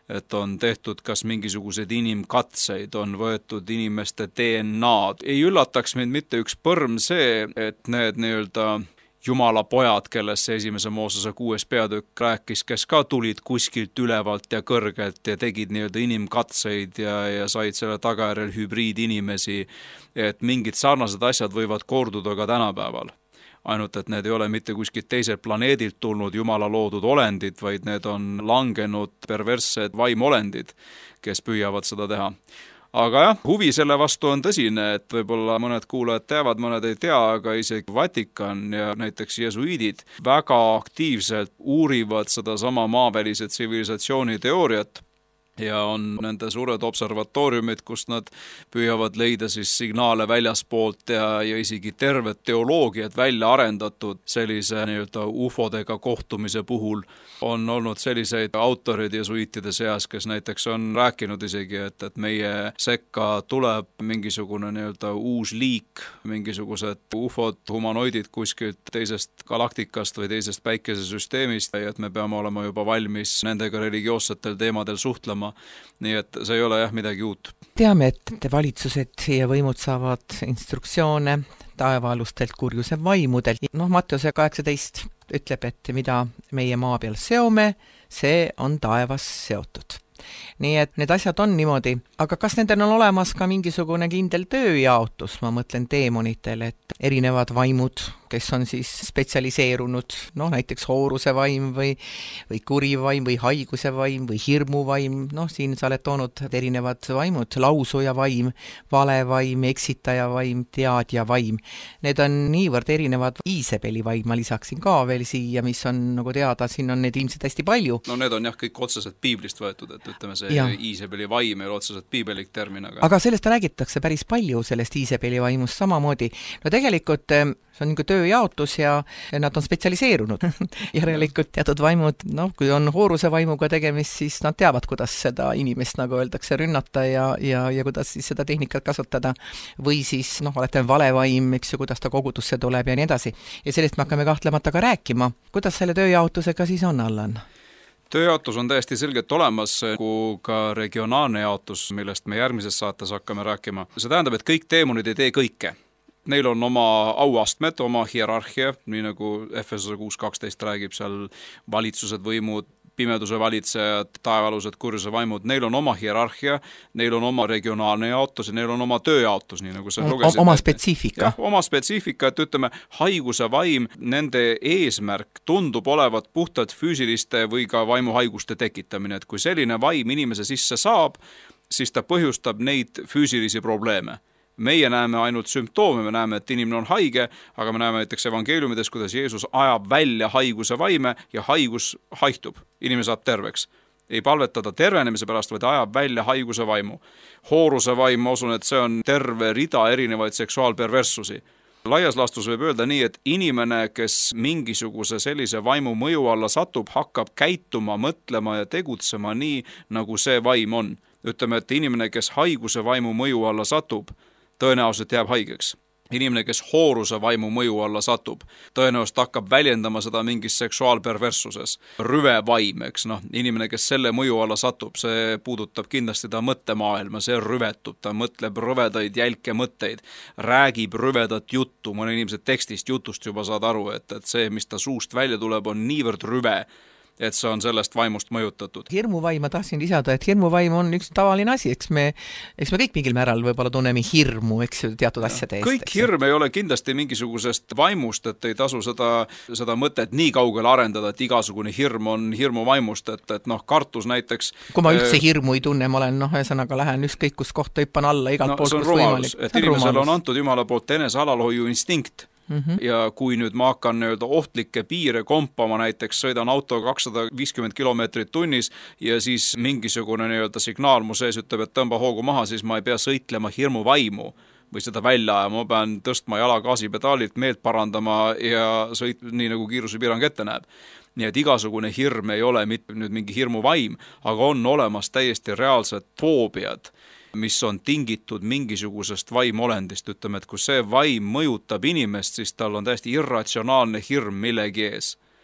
et on tehtud kas mingisugused inimkatseid, on võetud inimeste DNA-d. Ei üllataks mind mitte üks põrm see, et need nii-öelda Jumala pojad, kellest see esimese Moosese 6. peatükk rääkis, kes ka tulid kuskilt ülevalt ja kõrgelt ja tegid nii-öelda inimkatseid ja said selle tagajärjel hübriidinimesi, et mingid sarnased asjad võivad korduda ka tänapäeval. Ainult, et need ei ole mitte kuskilt teiselt planeedilt tulnud Jumala loodud olendid, vaid need on langenud perverssed vaimolendid, kes püüavad seda teha. Aga jah, huvi selle vastu on tõsine, et võib-olla mõned kuulajad teavad, mõned ei tea, aga isegi Vatikan ja näiteks jesuiidid väga aktiivselt uurivad seda sama maavälise tsivilisatsiooni teooriat ja on nende suured observatooriumid, kus nad püüavad leida siis signaale väljaspoolt ja isegi tervet teoloogiat välja arendatud sellise nii-öelda ufodega kohtumise puhul. On olnud selliseid autorid jesuiitide seas, kes näiteks on rääkinud isegi, et meie sekka tuleb mingisugune nii-öelda uus liik, mingisugused ufod, humanoidid kuskilt teisest galaktikast või teisest päikesesüsteemist ja et me peame olema juba valmis nendega religioossetel teemadel suhtlema. Nii et see ei ole jah midagi uut. Teame, et valitsused ja võimud saavad instruktsioone taevaalustelt kurjuse vaimudelt. Matteuse 18 ütleb, et mida meie maa peal seome, see on taevas seotud. Nii et need asjad on niimoodi, aga kas nendel on olemas ka mingisugune kindel tööjaotus, ma mõtlen teemonitel, et erinevad vaimud, kes on siis spetsialiseerunud, näiteks hooruse vaim või kurivaim või haiguse vaim või hirmu vaim, siin sa oled toonud erinevad vaimud, lausuja vaim, valevaim, eksitaja vaim, teadja vaim. Need on niivõrd erinevad. Iisebeli vaim ma lisaksin ka veel siia, mis on nagu teada, siin on need ilmselt hästi palju. Need on jah kõik otseselt piiblist võetud, et ütleme see Iisebeli vaim ei ole otseselt piibelik termin. Aga sellest räägitakse päris palju, sellest Iisebeli vaimust samamoodi. Tegelikult see on niisugune tööjaotus ja nad on spetsialiseerunud. Järelikult teatud vaimud, kui on hooruse vaimuga tegemist, siis nad teavad, kuidas seda inimest, nagu öeldakse, rünnata ja kuidas siis seda tehnikat kasutada. Või siis, olete valevaim, eks ju, kuidas ta kogudusse tuleb ja nii edasi. Ja sellest me hakkame kahtlemata ka rääkima. Kuidas selle tööjaotusega siis on, Allan? Tööjaotus on täiesti selgelt olemas, kui ka regionaalne jaotus, millest me järgmises saates hakkame rääkima. See tähendab, et kõik teemonid ei tee kõike. Neil on oma auastmed, oma hierarhia, nii nagu Efesose 6.12 räägib seal valitsused, võimud, pimeduse valitsejad, taevalused, kurjuse vaimud, neil on oma hierarhia, neil on oma regionaalne jaotus ja neil on oma tööjaotus, nii nagu sa lugesid. Oma spetsiifika. Jah, oma spetsiifika, et ütleme, haiguse vaim, nende eesmärk tundub olevat puhtalt füüsiliste või ka vaimuhaiguste tekitamine, et kui selline vaim inimese sisse saab, siis ta põhjustab neid füüsilisi probleeme. Meie näeme ainult sümptoome, me näeme, et inimene on haige, aga me näeme näiteks evangeeliumides, kuidas Jeesus ajab välja haiguse vaime ja haigus haihtub. Inimene saab terveks. Ei palvetada tervenemise pärast, vaid ajab välja haiguse vaimu. Hooruse vaim, ma usun, et see on terve rida erinevaid seksuaalperverssusi. Laias laastus võib öelda nii, et inimene, kes mingisuguse sellise vaimu mõju alla satub, hakkab käituma, mõtlema ja tegutsema nii, nagu see vaim on. Ütleme, et inimene, kes haiguse vaimu mõju alla satub, tõenäoliselt jääb haigeks. Inimene, kes hooruse vaimu mõju alla satub, tõenäoliselt hakkab väljendama seda mingis seksuaalperverssuses. Rüve vaim, eks inimene, kes selle mõju alla satub, see puudutab kindlasti ta mõttemaailma, see rüvetub, ta mõtleb rüvedaid jälke mõtteid, räägib rüvedat juttu, mõne inimese tekstist, jutust juba saad aru, et see, mis ta suust välja tuleb, on niivõrd rüve, et see on sellest vaimust mõjutatud. Hirmuvaim, ma tahtsin lisada, et hirmuvaim on üks tavaline asi, eks me kõik mingil määral võib-olla tunneme hirmu, eks ju, teatud asjade eest. Kõik hirm ei ole kindlasti mingisugusest vaimust, et ei tasu seda mõtet nii kaugele arendada, et igasugune hirm on hirmu vaimust, et kartus näiteks. Kui ma üldse hirmu ei tunne, ma olen, ühesõnaga lähen ükskõik kus kohta, hüppan alla igalt poolt, kus võimalik. Et inimesel on antud Jumala poolt enese alalhoiu instinkt. Ja kui nüüd ma hakkan ohtlikke piire kompama, näiteks sõidan autoga 250 kilomeetrit tunnis ja siis mingisugune signaal mu sees ütleb, et tõmba hoogu maha, siis ma ei pea sõitlema hirmu vaimu või seda välja ajama, ma pean tõstma jala gaasipedaalilt, meelt parandama ja sõit nii nagu kiirusepiirang ette näeb. Nii et igasugune hirm ei ole mitte nüüd mingi hirmu vaim, aga on olemas täiesti reaalsed foobiad, mis on tingitud mingisugusest vaimolendist, ütleme, et kui see vaim mõjutab inimest, siis tal on täiesti irratsionaalne hirm millegi ees.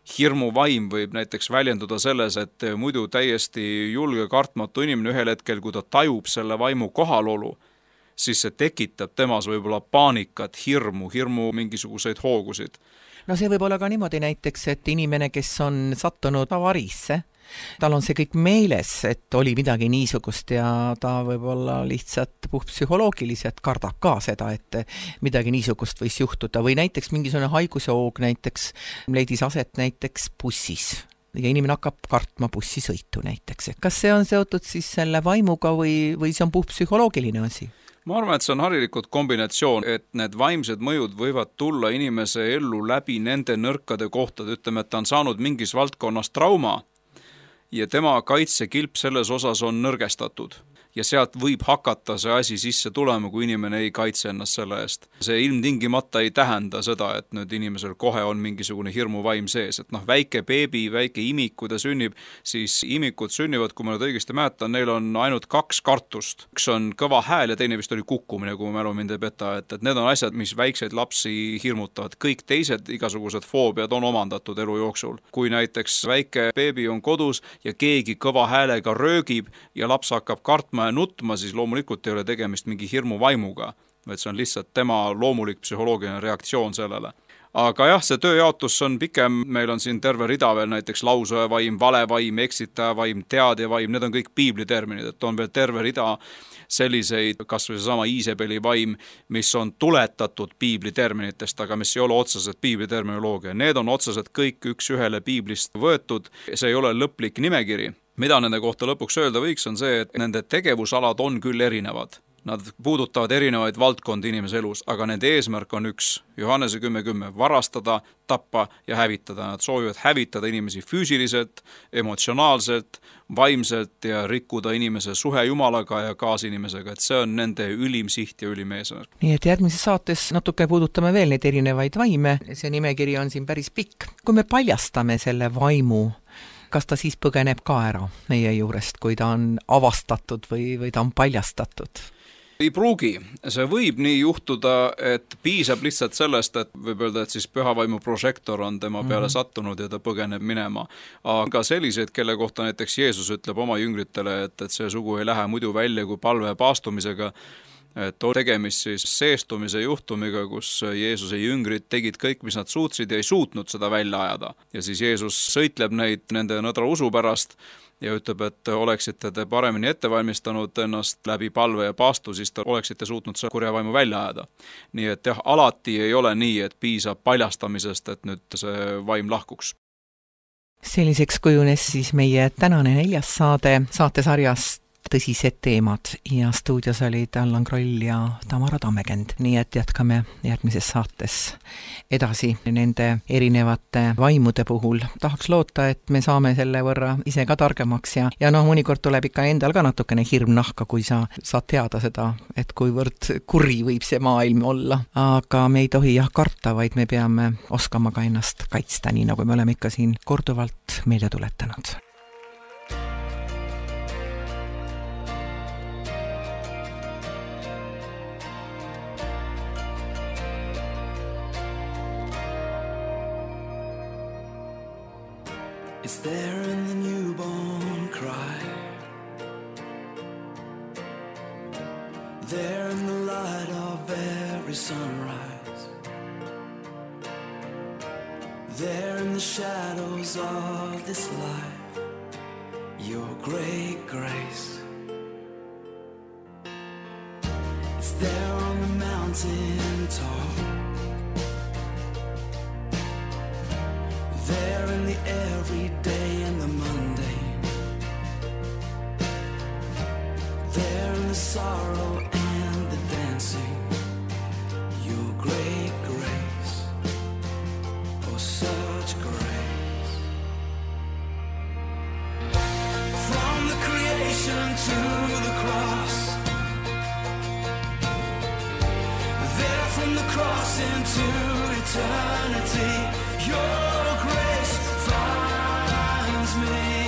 hirmuvaim võib näiteks väljenduda selles, et muidu täiesti julge kartmatu inimene ühel hetkel, kui ta tajub selle vaimu kohalolu, siis see tekitab temas võib-olla paanikat, hirmu mingisuguseid hoogusid. No see võib olla ka niimoodi näiteks, et inimene, kes on sattunud avariisse, tal on see kõik meeles, et oli midagi niisugust ja ta võib-olla lihtsalt puhtpsühholoogiliselt kardab ka seda, et midagi niisugust võis juhtuda või näiteks mingisugune haigushoog näiteks leidis aset näiteks bussis ja inimene hakkab kartma bussisõitu näiteks. Kas see on seotud siis selle vaimuga või see on puhtpsühholoogiline asi? Ma arvan, et see on harilikult kombinatsioon, et need vaimsed mõjud võivad tulla inimese ellu läbi nende nõrkade kohtade, ütleme, et ta on saanud mingis valdkonnas trauma ja tema kaitsekilp selles osas on nõrgestatud. Ja sealt võib hakata see asi sisse tulema, kui inimene ei kaitse ennast selle eest. See ilmtingimata ei tähenda seda, et nüüd inimesel kohe on mingisugune hirmuvaim sees. Et väike beebi, väike imik, kui ta sünnib, siis imikud sünnivad, kui ma nüüd õigesti mäletan, neil on ainult 2 kartust. Üks on kõva hääl ja teine vist oli kukkumine, kui mälu mind ei peta. Et need on asjad, mis väikseid lapsi hirmutavad. Kõik teised igasugused foobiad on omandatud elu jooksul. Kui näiteks väike beebi on kodus ja keegi kõva häälega röögib ja laps hakkab kartma ja nutma, siis loomulikult ei ole tegemist mingi hirmuvaimuga, vaid see on lihtsalt tema loomulik psühholoogiline reaktsioon sellele. Aga jah, see tööjaotus on pikem, meil on siin terve rida veel näiteks lausuvaim, valevaim, eksitavaim, teadjavaim, need on kõik piibliterminid, et on veel terve rida selliseid, kas või seesama Iisabeli vaim, mis on tuletatud piibliterminitest, aga mis ei ole otseselt piibliterminoloogia. Need on otseselt kõik üks ühele piiblist võetud, see ei ole lõplik nimekiri. Mida nende kohta lõpuks öelda võiks, on see, et nende tegevusalad on küll erinevad. Nad puudutavad erinevaid valdkondi inimese elus, aga nende eesmärk on üks, Johannese 10:10, varastada, tappa ja hävitada. Nad soovivad hävitada inimesi füüsiliselt, emotsionaalselt, vaimselt ja rikkuda inimese suhe Jumalaga ja kaasinimesega, et see on nende ülim siht ja ülim eesmärk. Nii et järgmises saates natuke puudutame veel neid erinevaid vaime, see nimekiri on siin päris pikk. Kui me paljastame selle vaimu, kas ta siis põgeneb ka ära meie juurest, kui ta on avastatud või ta on paljastatud? Ei pruugi. See võib nii juhtuda, et piisab lihtsalt sellest, et võib öelda, et siis pühavaimu prožektor on tema peale sattunud ja ta põgeneb minema. Aga selliseid, kelle kohta näiteks Jeesus ütleb oma jüngritele, et see sugu ei lähe muidu välja kui palve paastumisega, et on tegemist siis seestumise juhtumiga, kus Jeesuse jüngrid tegid kõik, mis nad suutsid ja ei suutnud seda välja ajada. Ja siis Jeesus sõitleb neid nende nõdra usu pärast ja ütleb, et oleksite te paremini ettevalmistanud ennast läbi palve ja paastu, siis te oleksite suutnud see kurja vaimu välja ajada. Nii et jah, alati ei ole nii, et piisab paljastamisest, et nüüd see vaim lahkuks. Selliseks kujunes siis meie tänane 4. saatesarjast tõsised teemad ja stuudios olid Allan Kroll ja Tamara Tammekend. Nii et jätkame järgmises saates edasi nende erinevate vaimude puhul. Tahaks loota, et me saame selle võrra ise ka targemaks ja mõnikord tuleb ikka endal ka natukene hirm nahka, kui sa saad teada seda, et kuivõrd kuri võib see maailm olla. Aga me ei tohi karta, vaid me peame oskama ka ennast kaitsta, nii nagu me oleme ikka siin korduvalt meelde tuletanud. It's there in the newborn cry, there in the light of every sunrise, there in the shadows of this life, your great grace. It's there on the mountain top, there in the everyday and the mundane, there in the sorrow and the dancing, your great grace, oh such grace. From the creation to the cross, there from the cross into eternity, your grace finds me.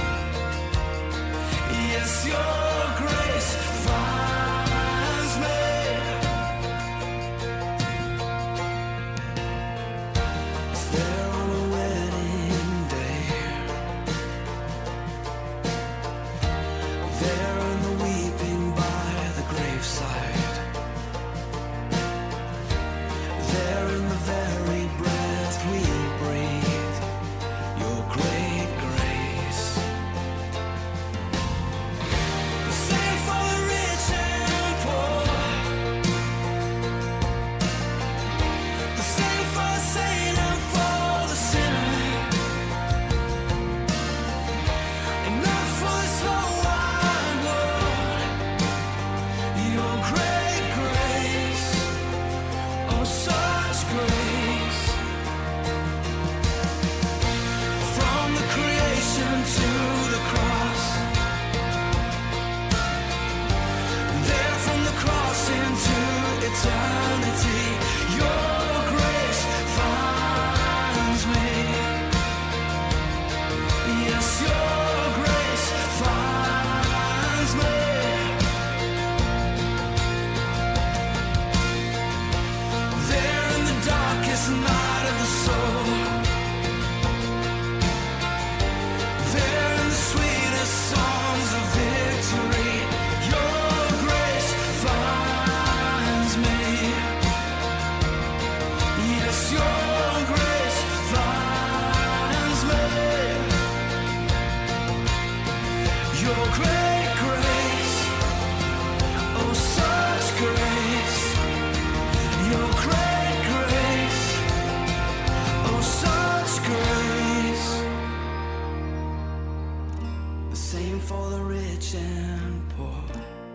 Yes, your grace finds me. It's there on the wedding For the rich and poor,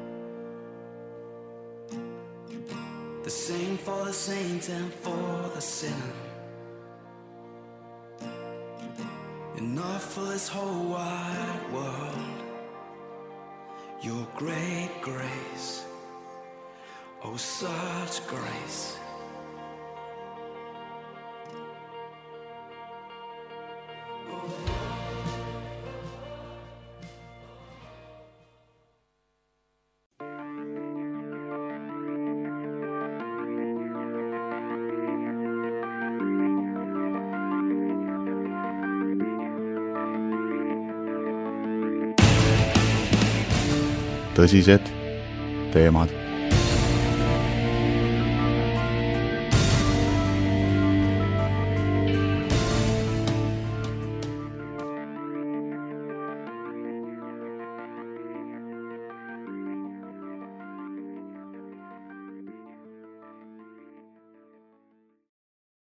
the same for the saint and for the sinner, enough for this whole wide world. Your great grace, oh such grace. tõsised teemad.